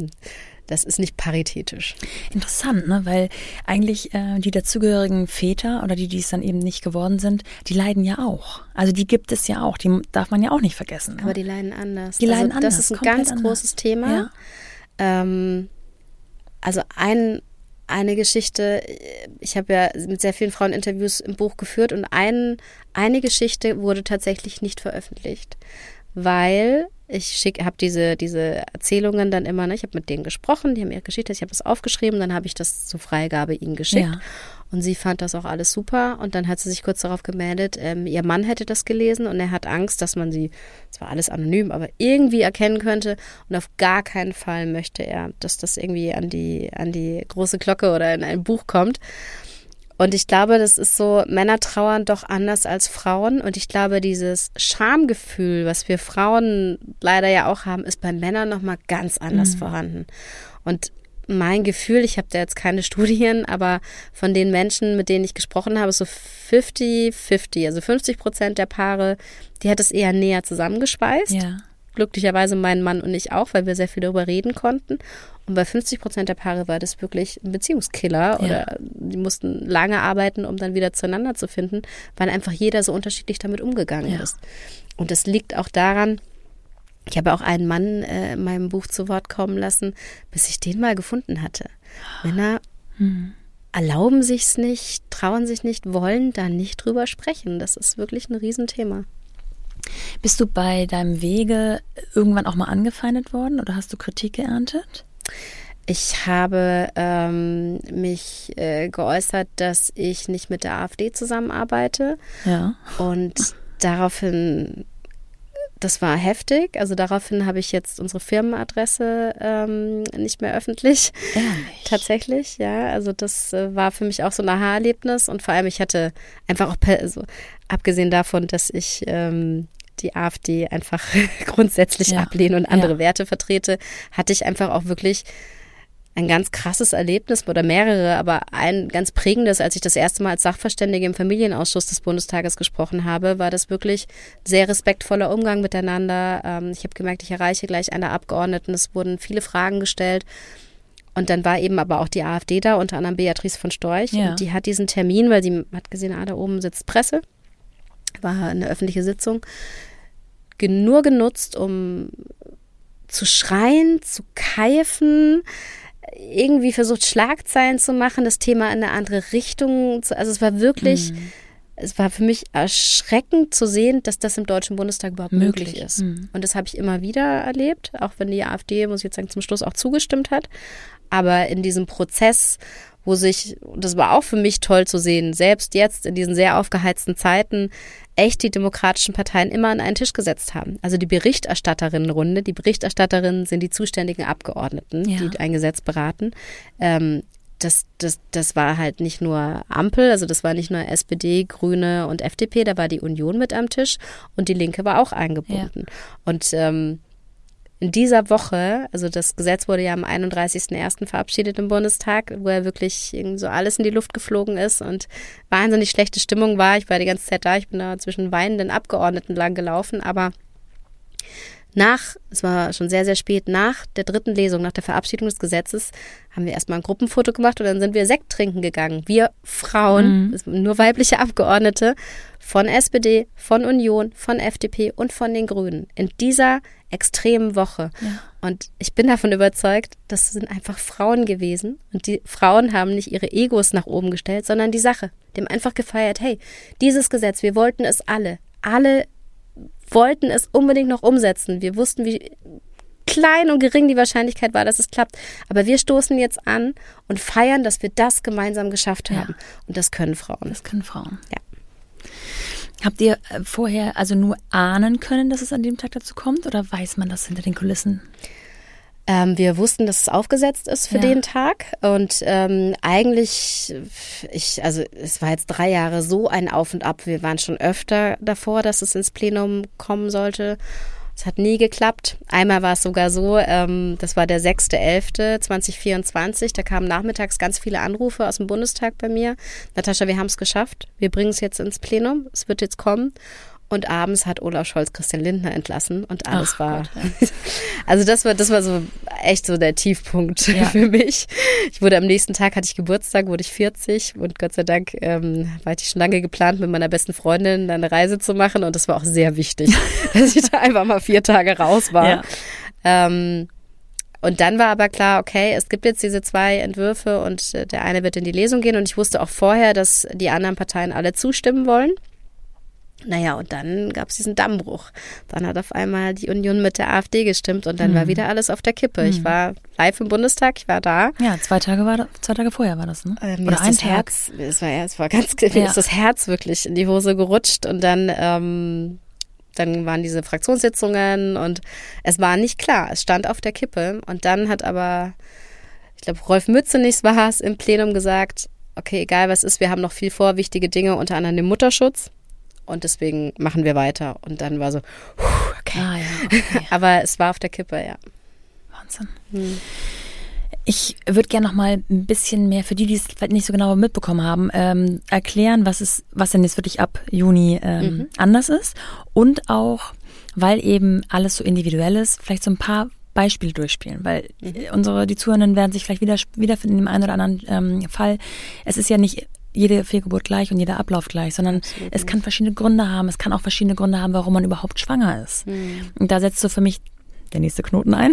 das ist nicht paritätisch. Interessant, ne? Weil eigentlich die dazugehörigen Väter oder die es dann eben nicht geworden sind, die leiden ja auch. Also die gibt es ja auch, die darf man ja auch nicht vergessen. Ne? Aber die leiden anders. Die leiden anders. Das ist ein ganz großes Thema. Ja. Also eine Geschichte, ich habe ja mit sehr vielen Frauen Interviews im Buch geführt, und eine Geschichte wurde tatsächlich nicht veröffentlicht, weil ich habe diese Erzählungen dann immer, ne? Ich habe mit denen gesprochen, die haben ihre Geschichte, ich habe das aufgeschrieben, dann habe ich das zur Freigabe ihnen geschickt. Ja. Und sie fand das auch alles super, und dann hat sie sich kurz darauf gemeldet, ihr Mann hätte das gelesen und er hat Angst, dass man sie, es war alles anonym, aber irgendwie erkennen könnte, und auf gar keinen Fall möchte er, dass das irgendwie an die große Glocke oder in ein Buch kommt. Und ich glaube, das ist so, Männer trauern doch anders als Frauen. Und ich glaube, dieses Schamgefühl, was wir Frauen leider ja auch haben, ist bei Männern nochmal ganz anders vorhanden. Und mein Gefühl, ich habe da jetzt keine Studien, aber von den Menschen, mit denen ich gesprochen habe, so 50-50, also 50% der Paare, die hat es eher näher zusammengeschweißt. Ja. Glücklicherweise mein Mann und ich auch, weil wir sehr viel darüber reden konnten. Und bei 50% der Paare war das wirklich ein Beziehungskiller, oder die mussten lange arbeiten, um dann wieder zueinander zu finden, weil einfach jeder so unterschiedlich damit umgegangen ist. Und das liegt auch daran, ich habe auch einen Mann in meinem Buch zu Wort kommen lassen, bis ich den mal gefunden hatte. Männer erlauben sich's nicht, trauen sich nicht, wollen da nicht drüber sprechen. Das ist wirklich ein Riesenthema. Bist du bei deinem Wege irgendwann auch mal angefeindet worden oder hast du Kritik geerntet? Ich habe mich geäußert, dass ich nicht mit der AfD zusammenarbeite. Ja. Und daraufhin, das war heftig, also daraufhin habe ich jetzt unsere Firmenadresse nicht mehr öffentlich. Ehrlich? Tatsächlich, ja. Also das war für mich auch so ein Aha-Erlebnis, und vor allem ich hatte einfach auch, also abgesehen davon, dass ich die AfD einfach grundsätzlich ablehne und andere Werte vertrete, hatte ich einfach auch wirklich ein ganz krasses Erlebnis oder mehrere, aber ein ganz prägendes, als ich das erste Mal als Sachverständige im Familienausschuss des Bundestages gesprochen habe, war das wirklich sehr respektvoller Umgang miteinander. Ich habe gemerkt, ich erreiche gleich eine Abgeordneten. Es wurden viele Fragen gestellt. Und dann war eben aber auch die AfD da, unter anderem Beatrice von Storch. Ja. Und die hat diesen Termin, weil sie hat gesehen, da oben sitzt Presse, war eine öffentliche Sitzung, nur genutzt, um zu schreien, zu keifen, irgendwie versucht, Schlagzeilen zu machen, das Thema in eine andere Richtung. Also es war wirklich, es war für mich erschreckend zu sehen, dass das im Deutschen Bundestag überhaupt möglich ist. Und das habe ich immer wieder erlebt, auch wenn die AfD, muss ich jetzt sagen, zum Schluss auch zugestimmt hat. Aber in diesem Prozess, wo sich, das war auch für mich toll zu sehen, selbst jetzt in diesen sehr aufgeheizten Zeiten, echt die demokratischen Parteien immer an einen Tisch gesetzt haben. Also die Berichterstatterinnenrunde, die Berichterstatterinnen sind die zuständigen Abgeordneten, die ein Gesetz beraten. Das war halt nicht nur Ampel, also das war nicht nur SPD, Grüne und FDP, da war die Union mit am Tisch und die Linke war auch eingebunden. Ja. Und in dieser Woche, also das Gesetz wurde ja am 31.01. verabschiedet im Bundestag, wo ja wirklich so alles in die Luft geflogen ist und wahnsinnig schlechte Stimmung war. Ich war die ganze Zeit da, ich bin da zwischen weinenden Abgeordneten lang gelaufen, aber es war schon sehr, sehr spät, nach der dritten Lesung, nach der Verabschiedung des Gesetzes, haben wir erstmal ein Gruppenfoto gemacht und dann sind wir Sekt trinken gegangen. Wir Frauen, nur weibliche Abgeordnete von SPD, von Union, von FDP und von den Grünen in dieser extremen Woche. Ja. Und ich bin davon überzeugt, das sind einfach Frauen gewesen und die Frauen haben nicht ihre Egos nach oben gestellt, sondern die Sache. Die haben einfach gefeiert, hey, dieses Gesetz, wir wollten es alle wollten es unbedingt noch umsetzen. Wir wussten, wie klein und gering die Wahrscheinlichkeit war, dass es klappt. Aber wir stoßen jetzt an und feiern, dass wir das gemeinsam geschafft haben. Und das können Frauen. Das können Frauen. Ja. Habt ihr vorher also nur ahnen können, dass es an dem Tag dazu kommt? Oder weiß man das hinter den Kulissen? Wir wussten, dass es aufgesetzt ist für den Tag und eigentlich, es war jetzt 3 Jahre so ein Auf und Ab. Wir waren schon öfter davor, dass es ins Plenum kommen sollte. Es hat nie geklappt. Einmal war es sogar so, das war der 6.11.2024, da kamen nachmittags ganz viele Anrufe aus dem Bundestag bei mir. Natascha, wir haben es geschafft, wir bringen es jetzt ins Plenum, es wird jetzt kommen. Und abends hat Olaf Scholz Christian Lindner entlassen und alles war, also das war so echt so der Tiefpunkt für mich. Am nächsten Tag hatte ich Geburtstag, wurde ich 40 und Gott sei Dank hatte ich schon lange geplant, mit meiner besten Freundin eine Reise zu machen und das war auch sehr wichtig, dass ich da einfach mal 4 Tage raus war. Ja. Und dann war aber klar, okay, es gibt jetzt diese 2 Entwürfe und der eine wird in die Lesung gehen und ich wusste auch vorher, dass die anderen Parteien alle zustimmen wollen. Naja, und dann gab es diesen Dammbruch. Dann hat auf einmal die Union mit der AfD gestimmt und dann war wieder alles auf der Kippe. Ich war live im Bundestag, ich war da. Ja, 2 Tage vorher war das, ne? Oder ein Tag. Es war ganz, mir ist das Herz wirklich in die Hose gerutscht und dann waren diese Fraktionssitzungen und es war nicht klar. Es stand auf der Kippe und dann hat aber, ich glaube, Rolf Mützenich war es im Plenum gesagt, okay, egal was ist, wir haben noch viel vor, wichtige Dinge, unter anderem den Mutterschutz. Und deswegen machen wir weiter. Und dann war so, okay. Okay. Aber es war auf der Kippe, ja. Wahnsinn. Ich würde gerne noch mal ein bisschen mehr, für die es vielleicht nicht so genau mitbekommen haben, erklären, was denn jetzt wirklich ab Juni anders ist. Und auch, weil eben alles so individuell ist, vielleicht so ein paar Beispiele durchspielen. Weil die Zuhörenden werden sich vielleicht wiederfinden in dem einen oder anderen Fall. Es ist ja nicht jede Fehlgeburt gleich und jeder Ablauf gleich, sondern es kann verschiedene Gründe haben. Es kann auch verschiedene Gründe haben, warum man überhaupt schwanger ist. Und da setzt so für mich der nächste Knoten ein.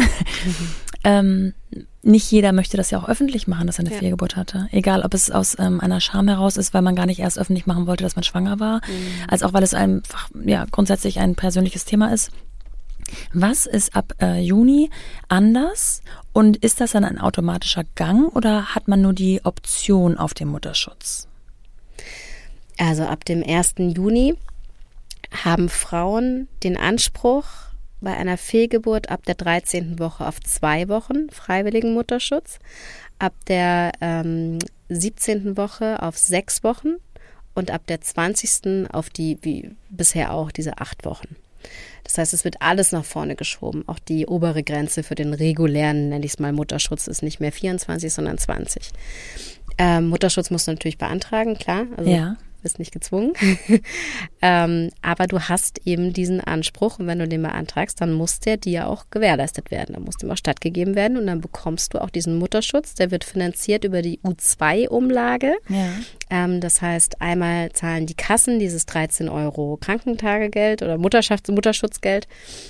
Nicht jeder möchte das ja auch öffentlich machen, dass er eine Fehlgeburt hatte. Egal, ob es aus einer Scham heraus ist, weil man gar nicht erst öffentlich machen wollte, dass man schwanger war, als auch, weil es einfach grundsätzlich ein persönliches Thema ist. Was ist ab Juni anders und ist das dann ein automatischer Gang oder hat man nur die Option auf den Mutterschutz? Also ab dem 1. Juni haben Frauen den Anspruch, bei einer Fehlgeburt ab der 13. Woche auf 2 Wochen freiwilligen Mutterschutz, ab der 17. Woche auf 6 Wochen und ab der 20. auf die, wie bisher auch, diese 8 Wochen. Das heißt, es wird alles nach vorne geschoben. Auch die obere Grenze für den regulären, nenne ich es mal, Mutterschutz ist nicht mehr 24, sondern 20. Mutterschutz musst du natürlich beantragen, klar. Also bist nicht gezwungen. Aber du hast eben diesen Anspruch und wenn du den beantragst, dann muss der dir auch gewährleistet werden. Dann muss dem auch stattgegeben werden und dann bekommst du auch diesen Mutterschutz. Der wird finanziert über die U2-Umlage. Ja. Das heißt, einmal zahlen die Kassen dieses 13 € Krankentagegeld oder Mutterschutzgeld.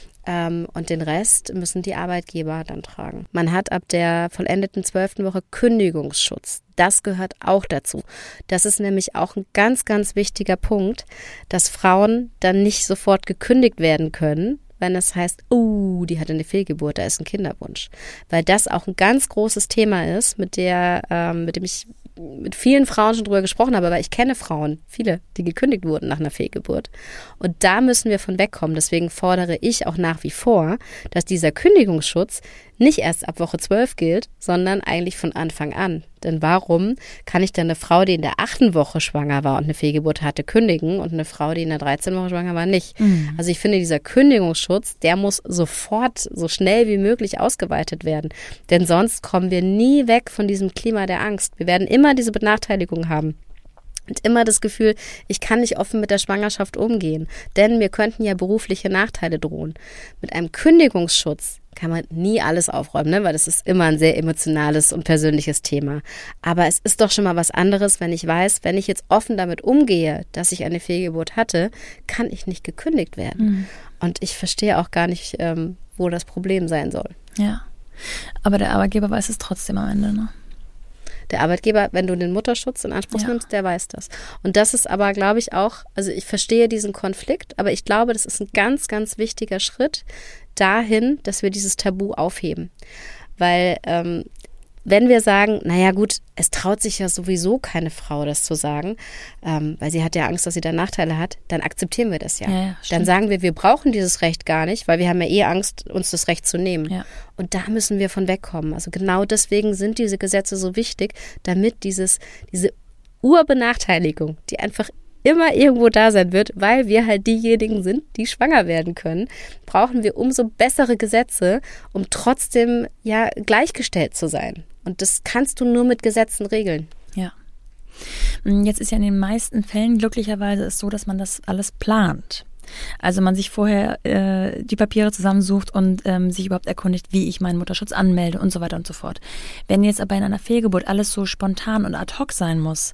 Und den Rest müssen die Arbeitgeber dann tragen. Man hat ab der vollendeten 12. Woche Kündigungsschutz. Das gehört auch dazu. Das ist nämlich auch ein ganz, ganz wichtiger Punkt, dass Frauen dann nicht sofort gekündigt werden können, wenn es heißt, die hatte eine Fehlgeburt, da ist ein Kinderwunsch. Weil das auch ein ganz großes Thema ist, mit dem ich mit vielen Frauen schon drüber gesprochen habe, aber ich kenne Frauen, viele, die gekündigt wurden nach einer Fehlgeburt. Und da müssen wir von wegkommen. Deswegen fordere ich auch nach wie vor, dass dieser Kündigungsschutz nicht erst ab Woche 12 gilt, sondern eigentlich von Anfang an. Denn warum kann ich dann eine Frau, die in der 8. Woche schwanger war und eine Fehlgeburt hatte, kündigen und eine Frau, die in der 13. Woche schwanger war, nicht? Mhm. Also ich finde, dieser Kündigungsschutz, der muss sofort so schnell wie möglich ausgeweitet werden. Denn sonst kommen wir nie weg von diesem Klima der Angst. Wir werden immer diese Benachteiligung haben. Und immer das Gefühl, ich kann nicht offen mit der Schwangerschaft umgehen, denn mir könnten ja berufliche Nachteile drohen. Mit einem Kündigungsschutz kann man nie alles aufräumen, ne? Weil das ist immer ein sehr emotionales und persönliches Thema. Aber es ist doch schon mal was anderes, wenn ich weiß, wenn ich jetzt offen damit umgehe, dass ich eine Fehlgeburt hatte, kann ich nicht gekündigt werden. Mhm. Und ich verstehe auch gar nicht, wo das Problem sein soll. Ja, aber der Arbeitgeber weiß es trotzdem am Ende, ne? Der Arbeitgeber, wenn du den Mutterschutz in Anspruch nimmst, der weiß das. Und das ist aber, glaube ich, auch, also ich verstehe diesen Konflikt, aber ich glaube, das ist ein ganz, ganz wichtiger Schritt dahin, dass wir dieses Tabu aufheben. Weil wenn wir sagen, naja gut, es traut sich ja sowieso keine Frau, das zu sagen, weil sie hat ja Angst, dass sie da Nachteile hat, dann akzeptieren wir das ja. Dann sagen wir brauchen dieses Recht gar nicht, weil wir haben ja Angst, uns das Recht zu nehmen. Ja. Und da müssen wir von wegkommen. Also genau deswegen sind diese Gesetze so wichtig, damit diese Urbenachteiligung, die einfach immer irgendwo da sein wird, weil wir halt diejenigen sind, die schwanger werden können, brauchen wir umso bessere Gesetze, um trotzdem ja gleichgestellt zu sein. Und das kannst du nur mit Gesetzen regeln. Ja. Jetzt ist ja in den meisten Fällen glücklicherweise es so, dass man das alles plant. Also man sich vorher die Papiere zusammensucht und sich überhaupt erkundigt, wie ich meinen Mutterschutz anmelde und so weiter und so fort. Wenn jetzt aber in einer Fehlgeburt alles so spontan und ad hoc sein muss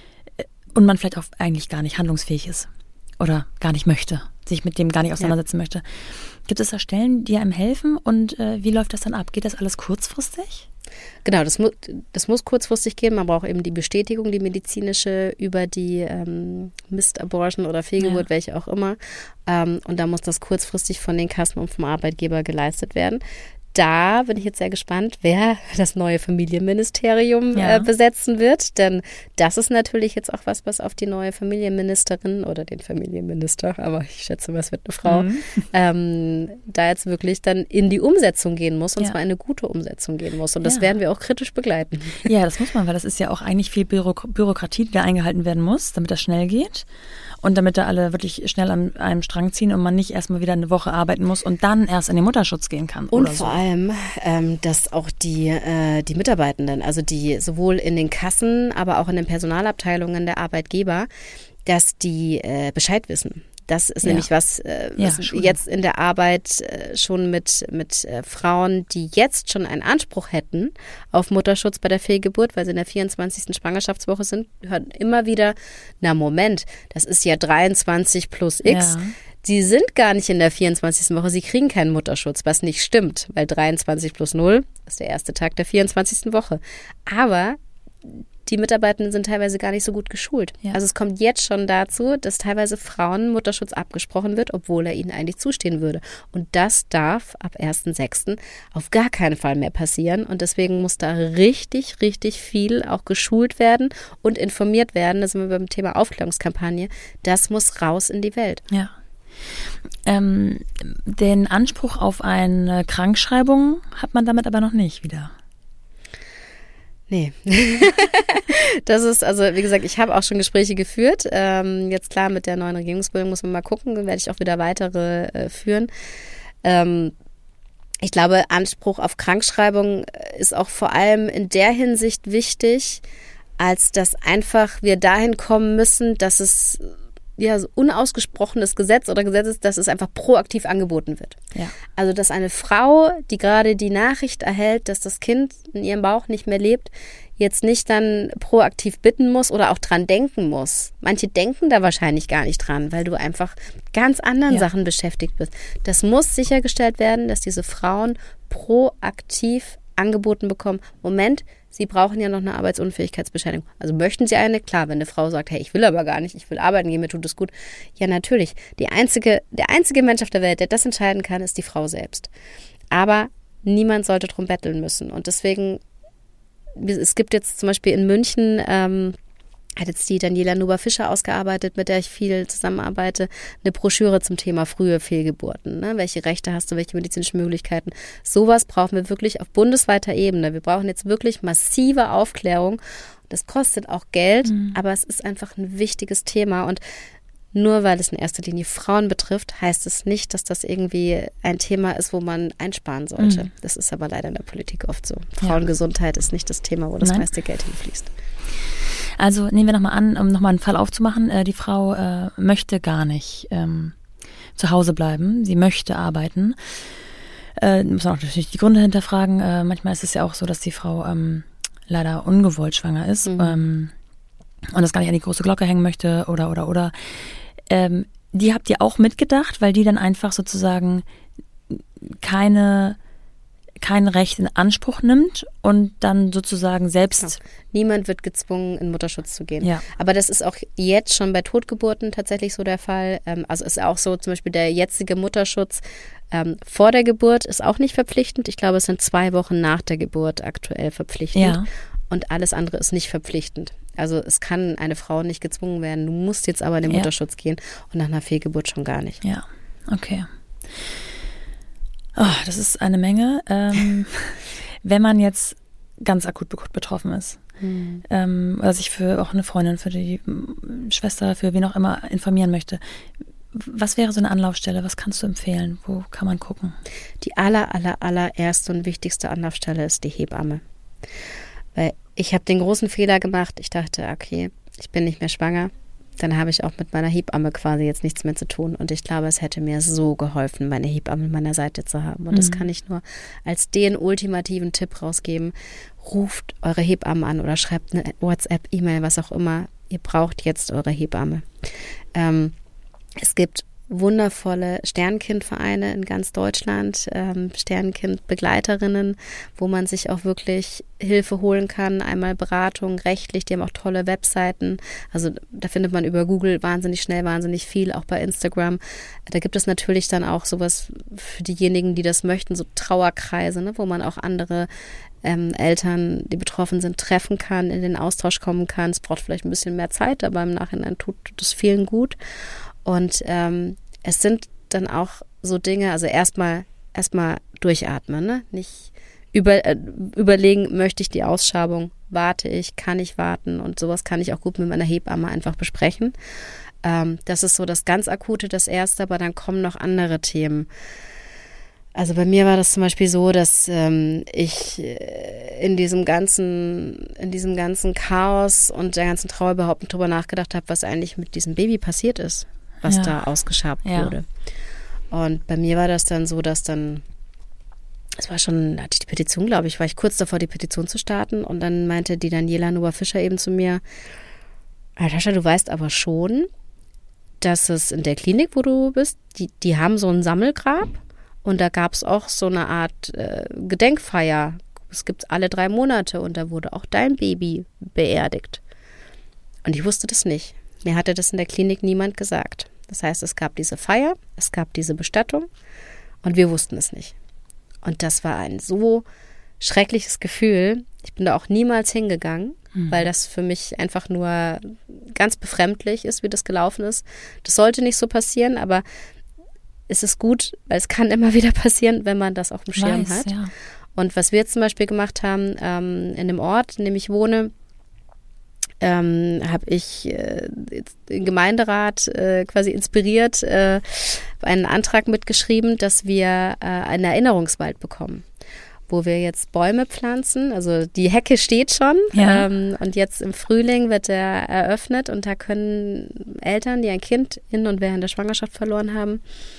und man vielleicht auch eigentlich gar nicht handlungsfähig ist oder gar nicht möchte, sich mit dem gar nicht auseinandersetzen möchte, gibt es da Stellen, die einem helfen und wie läuft das dann ab? Geht das alles kurzfristig? Genau, das muss kurzfristig gehen. Man braucht eben die Bestätigung, die medizinische über die Missed Abortion oder Fehlgeburt, welche auch immer. Und da muss das kurzfristig von den Kassen und vom Arbeitgeber geleistet werden. Da bin ich jetzt sehr gespannt, wer das neue Familienministerium besetzen wird. Denn das ist natürlich jetzt auch was auf die neue Familienministerin oder den Familienminister, aber ich schätze mal, es wird eine Frau, da jetzt wirklich dann in die Umsetzung gehen muss und zwar eine gute Umsetzung gehen muss. Und das werden wir auch kritisch begleiten. Ja, das muss man, weil das ist ja auch eigentlich viel Bürokratie, die da eingehalten werden muss, damit das schnell geht. Und damit da alle wirklich schnell an einem Strang ziehen und man nicht erstmal wieder eine Woche arbeiten muss und dann erst in den Mutterschutz gehen kann. Und vor allem, dass auch die Mitarbeitenden, also die sowohl in den Kassen, aber auch in den Personalabteilungen der Arbeitgeber, dass die Bescheid wissen. Das ist nämlich was jetzt in der Arbeit schon mit Frauen, die jetzt schon einen Anspruch hätten auf Mutterschutz bei der Fehlgeburt, weil sie in der 24. Schwangerschaftswoche sind, hören immer wieder, na Moment, das ist ja 23 plus X. Ja. Sie sind gar nicht in der 24. Woche, sie kriegen keinen Mutterschutz, was nicht stimmt, weil 23 plus 0 ist der erste Tag der 24. Woche. Aber die Mitarbeitenden sind teilweise gar nicht so gut geschult. Ja. Also es kommt jetzt schon dazu, dass teilweise Frauen Mutterschutz abgesprochen wird, obwohl er ihnen eigentlich zustehen würde. Und das darf ab 1.6. auf gar keinen Fall mehr passieren. Und deswegen muss da richtig, richtig viel auch geschult werden und informiert werden. Da sind wir beim Thema Aufklärungskampagne. Das muss raus in die Welt. Ja. Den Anspruch auf eine Krankschreibung hat man damit aber noch nicht wieder. Nee. Das ist, also wie gesagt, ich habe auch schon Gespräche geführt. Jetzt klar, mit der neuen Regierungsbildung muss man mal gucken, dann werde ich auch wieder weitere führen. Ich glaube, Anspruch auf Krankschreibung ist auch vor allem in der Hinsicht wichtig, als dass einfach wir dahin kommen müssen, dass es ja so unausgesprochenes Gesetz oder Gesetz ist, dass es einfach proaktiv angeboten wird. Ja. Also, dass eine Frau, die gerade die Nachricht erhält, dass das Kind in ihrem Bauch nicht mehr lebt, jetzt nicht dann proaktiv bitten muss oder auch dran denken muss. Manche denken da wahrscheinlich gar nicht dran, weil du einfach mit ganz anderen Sachen beschäftigt bist. Das muss sichergestellt werden, dass diese Frauen proaktiv angeboten bekommen. Moment, Sie brauchen ja noch eine Arbeitsunfähigkeitsbescheinigung. Also möchten Sie eine? Klar, wenn eine Frau sagt, hey, ich will aber gar nicht, ich will arbeiten gehen, mir tut es gut. Ja, natürlich. Der einzige Mensch auf der Welt, der das entscheiden kann, ist die Frau selbst. Aber niemand sollte drum betteln müssen. Und deswegen, es gibt jetzt zum Beispiel in München, hat jetzt die Daniela Nuber-Fischer ausgearbeitet, mit der ich viel zusammenarbeite, eine Broschüre zum Thema frühe Fehlgeburten. Ne? Welche Rechte hast du, welche medizinischen Möglichkeiten? Sowas brauchen wir wirklich auf bundesweiter Ebene. Wir brauchen jetzt wirklich massive Aufklärung. Das kostet auch Geld, aber es ist einfach ein wichtiges Thema. Und nur weil es in erster Linie Frauen betrifft, heißt es nicht, dass das irgendwie ein Thema ist, wo man einsparen sollte. Das ist aber leider in der Politik oft so. Frauengesundheit ist nicht das Thema, wo das meiste Geld hinfließt. Also nehmen wir nochmal an, um nochmal einen Fall aufzumachen. Die Frau möchte gar nicht zu Hause bleiben. Sie möchte arbeiten. Muss man auch natürlich die Gründe hinterfragen. Manchmal ist es ja auch so, dass die Frau leider ungewollt schwanger ist und das gar nicht an die große Glocke hängen möchte oder. Die habt ihr auch mitgedacht, weil die dann einfach sozusagen kein Recht in Anspruch nimmt und dann sozusagen selbst... Genau. Niemand wird gezwungen, in Mutterschutz zu gehen. Ja. Aber das ist auch jetzt schon bei Totgeburten tatsächlich so der Fall. Also ist auch so, zum Beispiel der jetzige Mutterschutz vor der Geburt ist auch nicht verpflichtend. Ich glaube, es sind 2 Wochen nach der Geburt aktuell verpflichtend. Ja. Und alles andere ist nicht verpflichtend. Also es kann eine Frau nicht gezwungen werden. Du musst jetzt aber in den Mutterschutz gehen und nach einer Fehlgeburt schon gar nicht. Ja, okay. Oh, das ist eine Menge. Wenn man jetzt ganz akut betroffen ist, oder sich für auch eine Freundin, für die Schwester, für wen auch immer informieren möchte, was wäre so eine Anlaufstelle? Was kannst du empfehlen? Wo kann man gucken? Die allererste und wichtigste Anlaufstelle ist die Hebamme. Weil ich habe den großen Fehler gemacht. Ich dachte, okay, ich bin nicht mehr schwanger. Dann habe ich auch mit meiner Hebamme quasi jetzt nichts mehr zu tun. Und ich glaube, es hätte mir so geholfen, meine Hebamme an meiner Seite zu haben. Und das kann ich nur als den ultimativen Tipp rausgeben. Ruft eure Hebamme an oder schreibt eine WhatsApp, E-Mail, was auch immer. Ihr braucht jetzt eure Hebamme. Es gibt wundervolle Sternkind-Vereine in ganz Deutschland, Sternkind-Begleiterinnen, wo man sich auch wirklich Hilfe holen kann, einmal Beratung, rechtlich, die haben auch tolle Webseiten, also da findet man über Google wahnsinnig schnell, wahnsinnig viel, auch bei Instagram. Da gibt es natürlich dann auch sowas für diejenigen, die das möchten, so Trauerkreise, ne, wo man auch andere Eltern, die betroffen sind, treffen kann, in den Austausch kommen kann. Es braucht vielleicht ein bisschen mehr Zeit, aber im Nachhinein tut es vielen gut. Und es sind dann auch so Dinge, also erstmal durchatmen, ne? Nicht überlegen, möchte ich die Ausschabung, warte ich, kann ich warten, und sowas kann ich auch gut mit meiner Hebamme einfach besprechen. Das ist so das ganz Akute, das Erste, aber dann kommen noch andere Themen. Also bei mir war das zum Beispiel so, dass ich in diesem ganzen Chaos und der ganzen Trauer überhaupt nicht drüber nachgedacht habe, was eigentlich mit diesem Baby passiert ist, was da ausgeschabt wurde. Und bei mir war das dann so, dass dann, es war schon, hatte ich die Petition, glaube ich, war ich kurz davor, die Petition zu starten, und dann meinte die Daniela Nuber-Fischer eben zu mir, Natascha, du weißt aber schon, dass es in der Klinik, wo du bist, die haben so ein Sammelgrab, und da gab es auch so eine Art Gedenkfeier. Es gibt es alle 3 Monate, und da wurde auch dein Baby beerdigt. Und ich wusste das nicht. Mir hatte das in der Klinik niemand gesagt. Das heißt, es gab diese Feier, es gab diese Bestattung, und wir wussten es nicht. Und das war ein so schreckliches Gefühl. Ich bin da auch niemals hingegangen, weil das für mich einfach nur ganz befremdlich ist, wie das gelaufen ist. Das sollte nicht so passieren, aber es ist gut, weil es kann immer wieder passieren, wenn man das auf dem Schirm hat. Ja. Und was wir jetzt zum Beispiel gemacht haben, in dem Ort, in dem ich wohne, habe ich den Gemeinderat quasi inspiriert, einen Antrag mitgeschrieben, dass wir einen Erinnerungswald bekommen, wo wir jetzt Bäume pflanzen. Also die Hecke steht schon, und jetzt im Frühling wird er eröffnet und da können Eltern, die ein Kind in und während der Schwangerschaft verloren haben,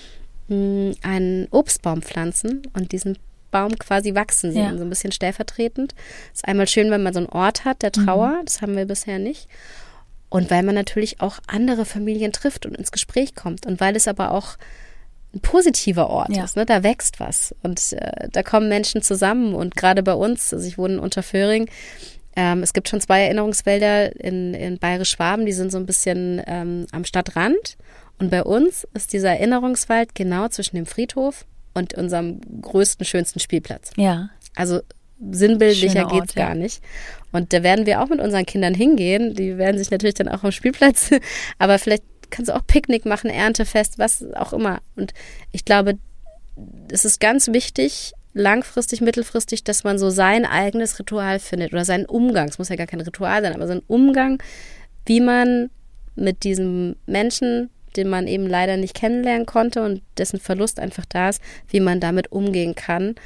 einen Obstbaum pflanzen und diesen Baum quasi wachsen sehen, so ein bisschen stellvertretend. Ist einmal schön, wenn man so einen Ort hat der Trauer, das haben wir bisher nicht. Und weil man natürlich auch andere Familien trifft und ins Gespräch kommt und weil es aber auch ein positiver Ort ist, ne? Da wächst was und da kommen Menschen zusammen und gerade bei uns, also ich wohne in Unterföhring, es gibt schon 2 Erinnerungswälder in Bayerisch-Schwaben, die sind so ein bisschen am Stadtrand und bei uns ist dieser Erinnerungswald genau zwischen dem Friedhof und unserem größten, schönsten Spielplatz. Ja. Also sinnbildlicher Ort, geht's gar nicht. Und da werden wir auch mit unseren Kindern hingehen. Die werden sich natürlich dann auch am Spielplatz, aber vielleicht kannst du auch Picknick machen, Erntefest, was auch immer. Und ich glaube, es ist ganz wichtig, langfristig, mittelfristig, dass man so sein eigenes Ritual findet oder seinen Umgang. Es muss ja gar kein Ritual sein, aber so ein Umgang, wie man mit diesem Menschen, den man eben leider nicht kennenlernen konnte und dessen Verlust einfach da ist, wie man damit umgehen kann.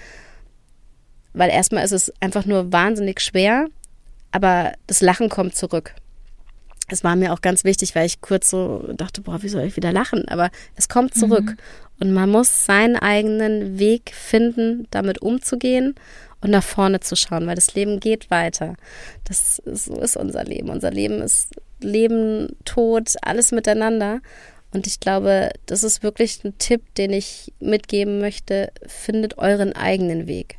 Weil erstmal ist es einfach nur wahnsinnig schwer, aber das Lachen kommt zurück. Es war mir auch ganz wichtig, weil ich kurz so dachte, boah, wie soll ich wieder lachen? Aber es kommt zurück. Und man muss seinen eigenen Weg finden, damit umzugehen und nach vorne zu schauen, weil das Leben geht weiter. So ist unser Leben. Unser Leben ist Leben, Tod, alles miteinander. Und ich glaube, das ist wirklich ein Tipp, den ich mitgeben möchte. Findet euren eigenen Weg.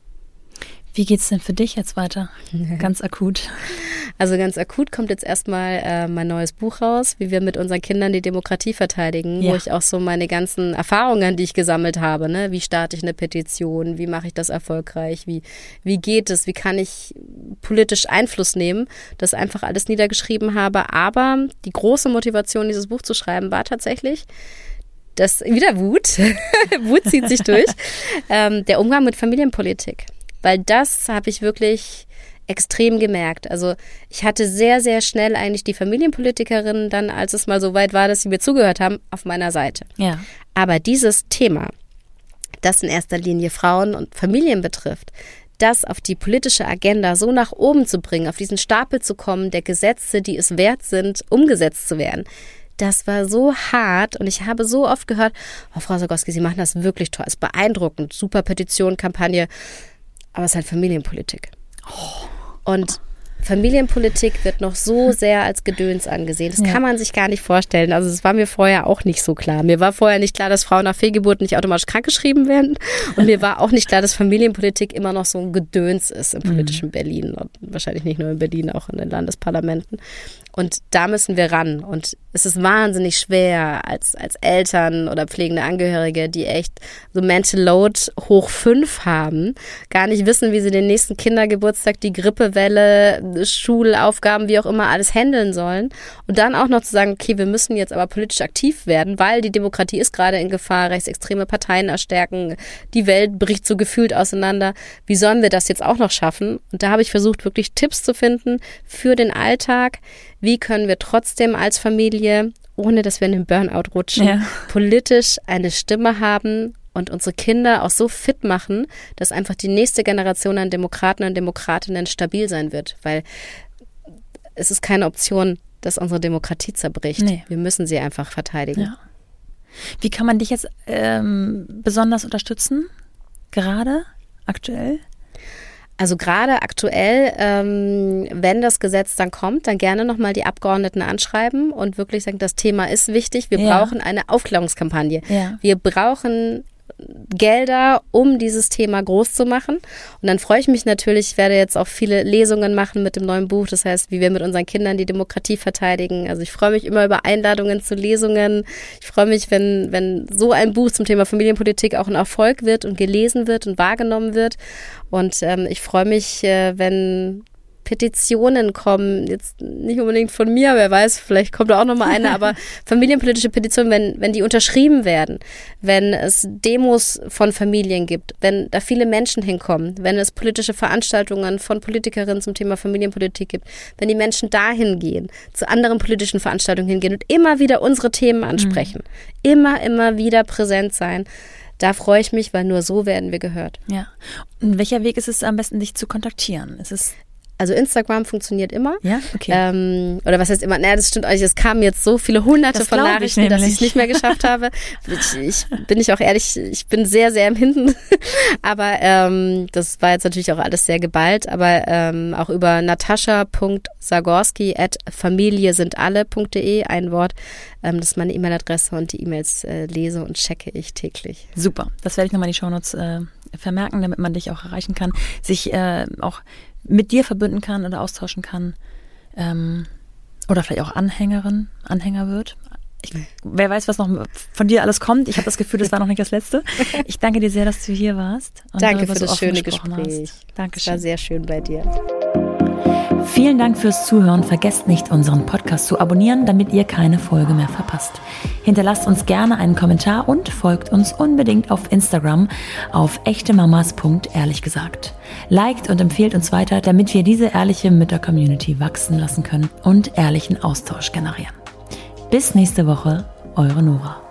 Wie geht's denn für dich jetzt weiter? Ganz akut. Also ganz akut kommt jetzt erstmal mein neues Buch raus, wie wir mit unseren Kindern die Demokratie verteidigen, wo ich auch so meine ganzen Erfahrungen, die ich gesammelt habe, ne, wie starte ich eine Petition, wie mache ich das erfolgreich, wie geht es, wie kann ich politisch Einfluss nehmen, das einfach alles niedergeschrieben habe. Aber die große Motivation, dieses Buch zu schreiben, war tatsächlich wieder Wut. Wut zieht sich durch. Der Umgang mit Familienpolitik. Weil das habe ich wirklich extrem gemerkt. Also ich hatte sehr, sehr schnell eigentlich die Familienpolitikerinnen dann, als es mal so weit war, dass sie mir zugehört haben, auf meiner Seite. Ja. Aber dieses Thema, das in erster Linie Frauen und Familien betrifft, das auf die politische Agenda so nach oben zu bringen, auf diesen Stapel zu kommen, der Gesetze, die es wert sind, umgesetzt zu werden, das war so hart und ich habe so oft gehört, oh, Frau Zagorski, Sie machen das wirklich toll, ist beeindruckend, super Petition, Kampagne, aber es ist halt Familienpolitik. Und Familienpolitik wird noch so sehr als Gedöns angesehen. Das kann man sich gar nicht vorstellen. Also das war mir vorher auch nicht so klar. Mir war vorher nicht klar, dass Frauen nach Fehlgeburt nicht automatisch krankgeschrieben werden. Und mir war auch nicht klar, dass Familienpolitik immer noch so ein Gedöns ist im politischen Berlin. Und wahrscheinlich nicht nur in Berlin, auch in den Landesparlamenten. Und da müssen wir ran. Und es ist wahnsinnig schwer als Eltern oder pflegende Angehörige, die echt so Mental Load hoch 5 haben, gar nicht wissen, wie sie den nächsten Kindergeburtstag, die Grippewelle, Schulaufgaben, wie auch immer, alles handeln sollen. Und dann auch noch zu sagen, okay, wir müssen jetzt aber politisch aktiv werden, weil die Demokratie ist gerade in Gefahr, rechtsextreme Parteien erstärken, die Welt bricht so gefühlt auseinander. Wie sollen wir das jetzt auch noch schaffen? Und da habe ich versucht, wirklich Tipps zu finden für den Alltag. Wie können wir trotzdem als Familie, ohne dass wir in den Burnout rutschen, politisch eine Stimme haben und unsere Kinder auch so fit machen, dass einfach die nächste Generation an Demokraten und Demokratinnen stabil sein wird. Weil es ist keine Option, dass unsere Demokratie zerbricht. Nee. Wir müssen sie einfach verteidigen. Ja. Wie kann man dich jetzt besonders unterstützen? Gerade, aktuell? Also gerade aktuell, wenn das Gesetz dann kommt, dann gerne nochmal die Abgeordneten anschreiben und wirklich sagen, das Thema ist wichtig. Wir brauchen eine Aufklärungskampagne. Ja. Wir brauchen Gelder, um dieses Thema groß zu machen. Und dann freue ich mich natürlich, ich werde jetzt auch viele Lesungen machen mit dem neuen Buch. Das heißt, wie wir mit unseren Kindern die Demokratie verteidigen. Also ich freue mich immer über Einladungen zu Lesungen. Ich freue mich, wenn so ein Buch zum Thema Familienpolitik auch ein Erfolg wird und gelesen wird und wahrgenommen wird. Und ich freue mich, wenn Petitionen kommen, jetzt nicht unbedingt von mir, wer weiß, vielleicht kommt da auch nochmal eine, aber familienpolitische Petitionen, wenn die unterschrieben werden, wenn es Demos von Familien gibt, wenn da viele Menschen hinkommen, wenn es politische Veranstaltungen von Politikerinnen zum Thema Familienpolitik gibt, wenn die Menschen dahin gehen, zu anderen politischen Veranstaltungen hingehen und immer wieder unsere Themen ansprechen, immer wieder präsent sein. Da freue ich mich, weil nur so werden wir gehört. Ja. Und welcher Weg ist es am besten, dich zu kontaktieren? Also Instagram funktioniert immer. Ja, okay. Oder was heißt immer? Naja, das stimmt eigentlich. Es kamen jetzt so viele hunderte von Nachrichten, dass ich es nicht mehr geschafft habe. Bin ich auch ehrlich, ich bin sehr, sehr im Hinten. Aber das war jetzt natürlich auch alles sehr geballt. Aber auch über natascha.zagorski@familiesindalle.de, ein Wort. Das ist meine E-Mail-Adresse und die E-Mails lese und checke ich täglich. Super. Das werde ich nochmal in die Shownotes vermerken, damit man dich auch erreichen kann. Sich auch mit dir verbünden kann oder austauschen kann oder vielleicht auch Anhänger wird. Wer weiß, was noch von dir alles kommt. Ich habe das Gefühl, das war noch nicht das Letzte. Ich danke dir sehr, dass du hier warst. Und danke für das schöne Gespräch. Dankeschön. Es war sehr schön bei dir. Vielen Dank fürs Zuhören. Vergesst nicht, unseren Podcast zu abonnieren, damit ihr keine Folge mehr verpasst. Hinterlasst uns gerne einen Kommentar und folgt uns unbedingt auf Instagram auf echtemamas.ehrlichgesagt. Liked und empfehlt uns weiter, damit wir diese ehrliche Mütter-Community wachsen lassen können und ehrlichen Austausch generieren. Bis nächste Woche, eure Nora.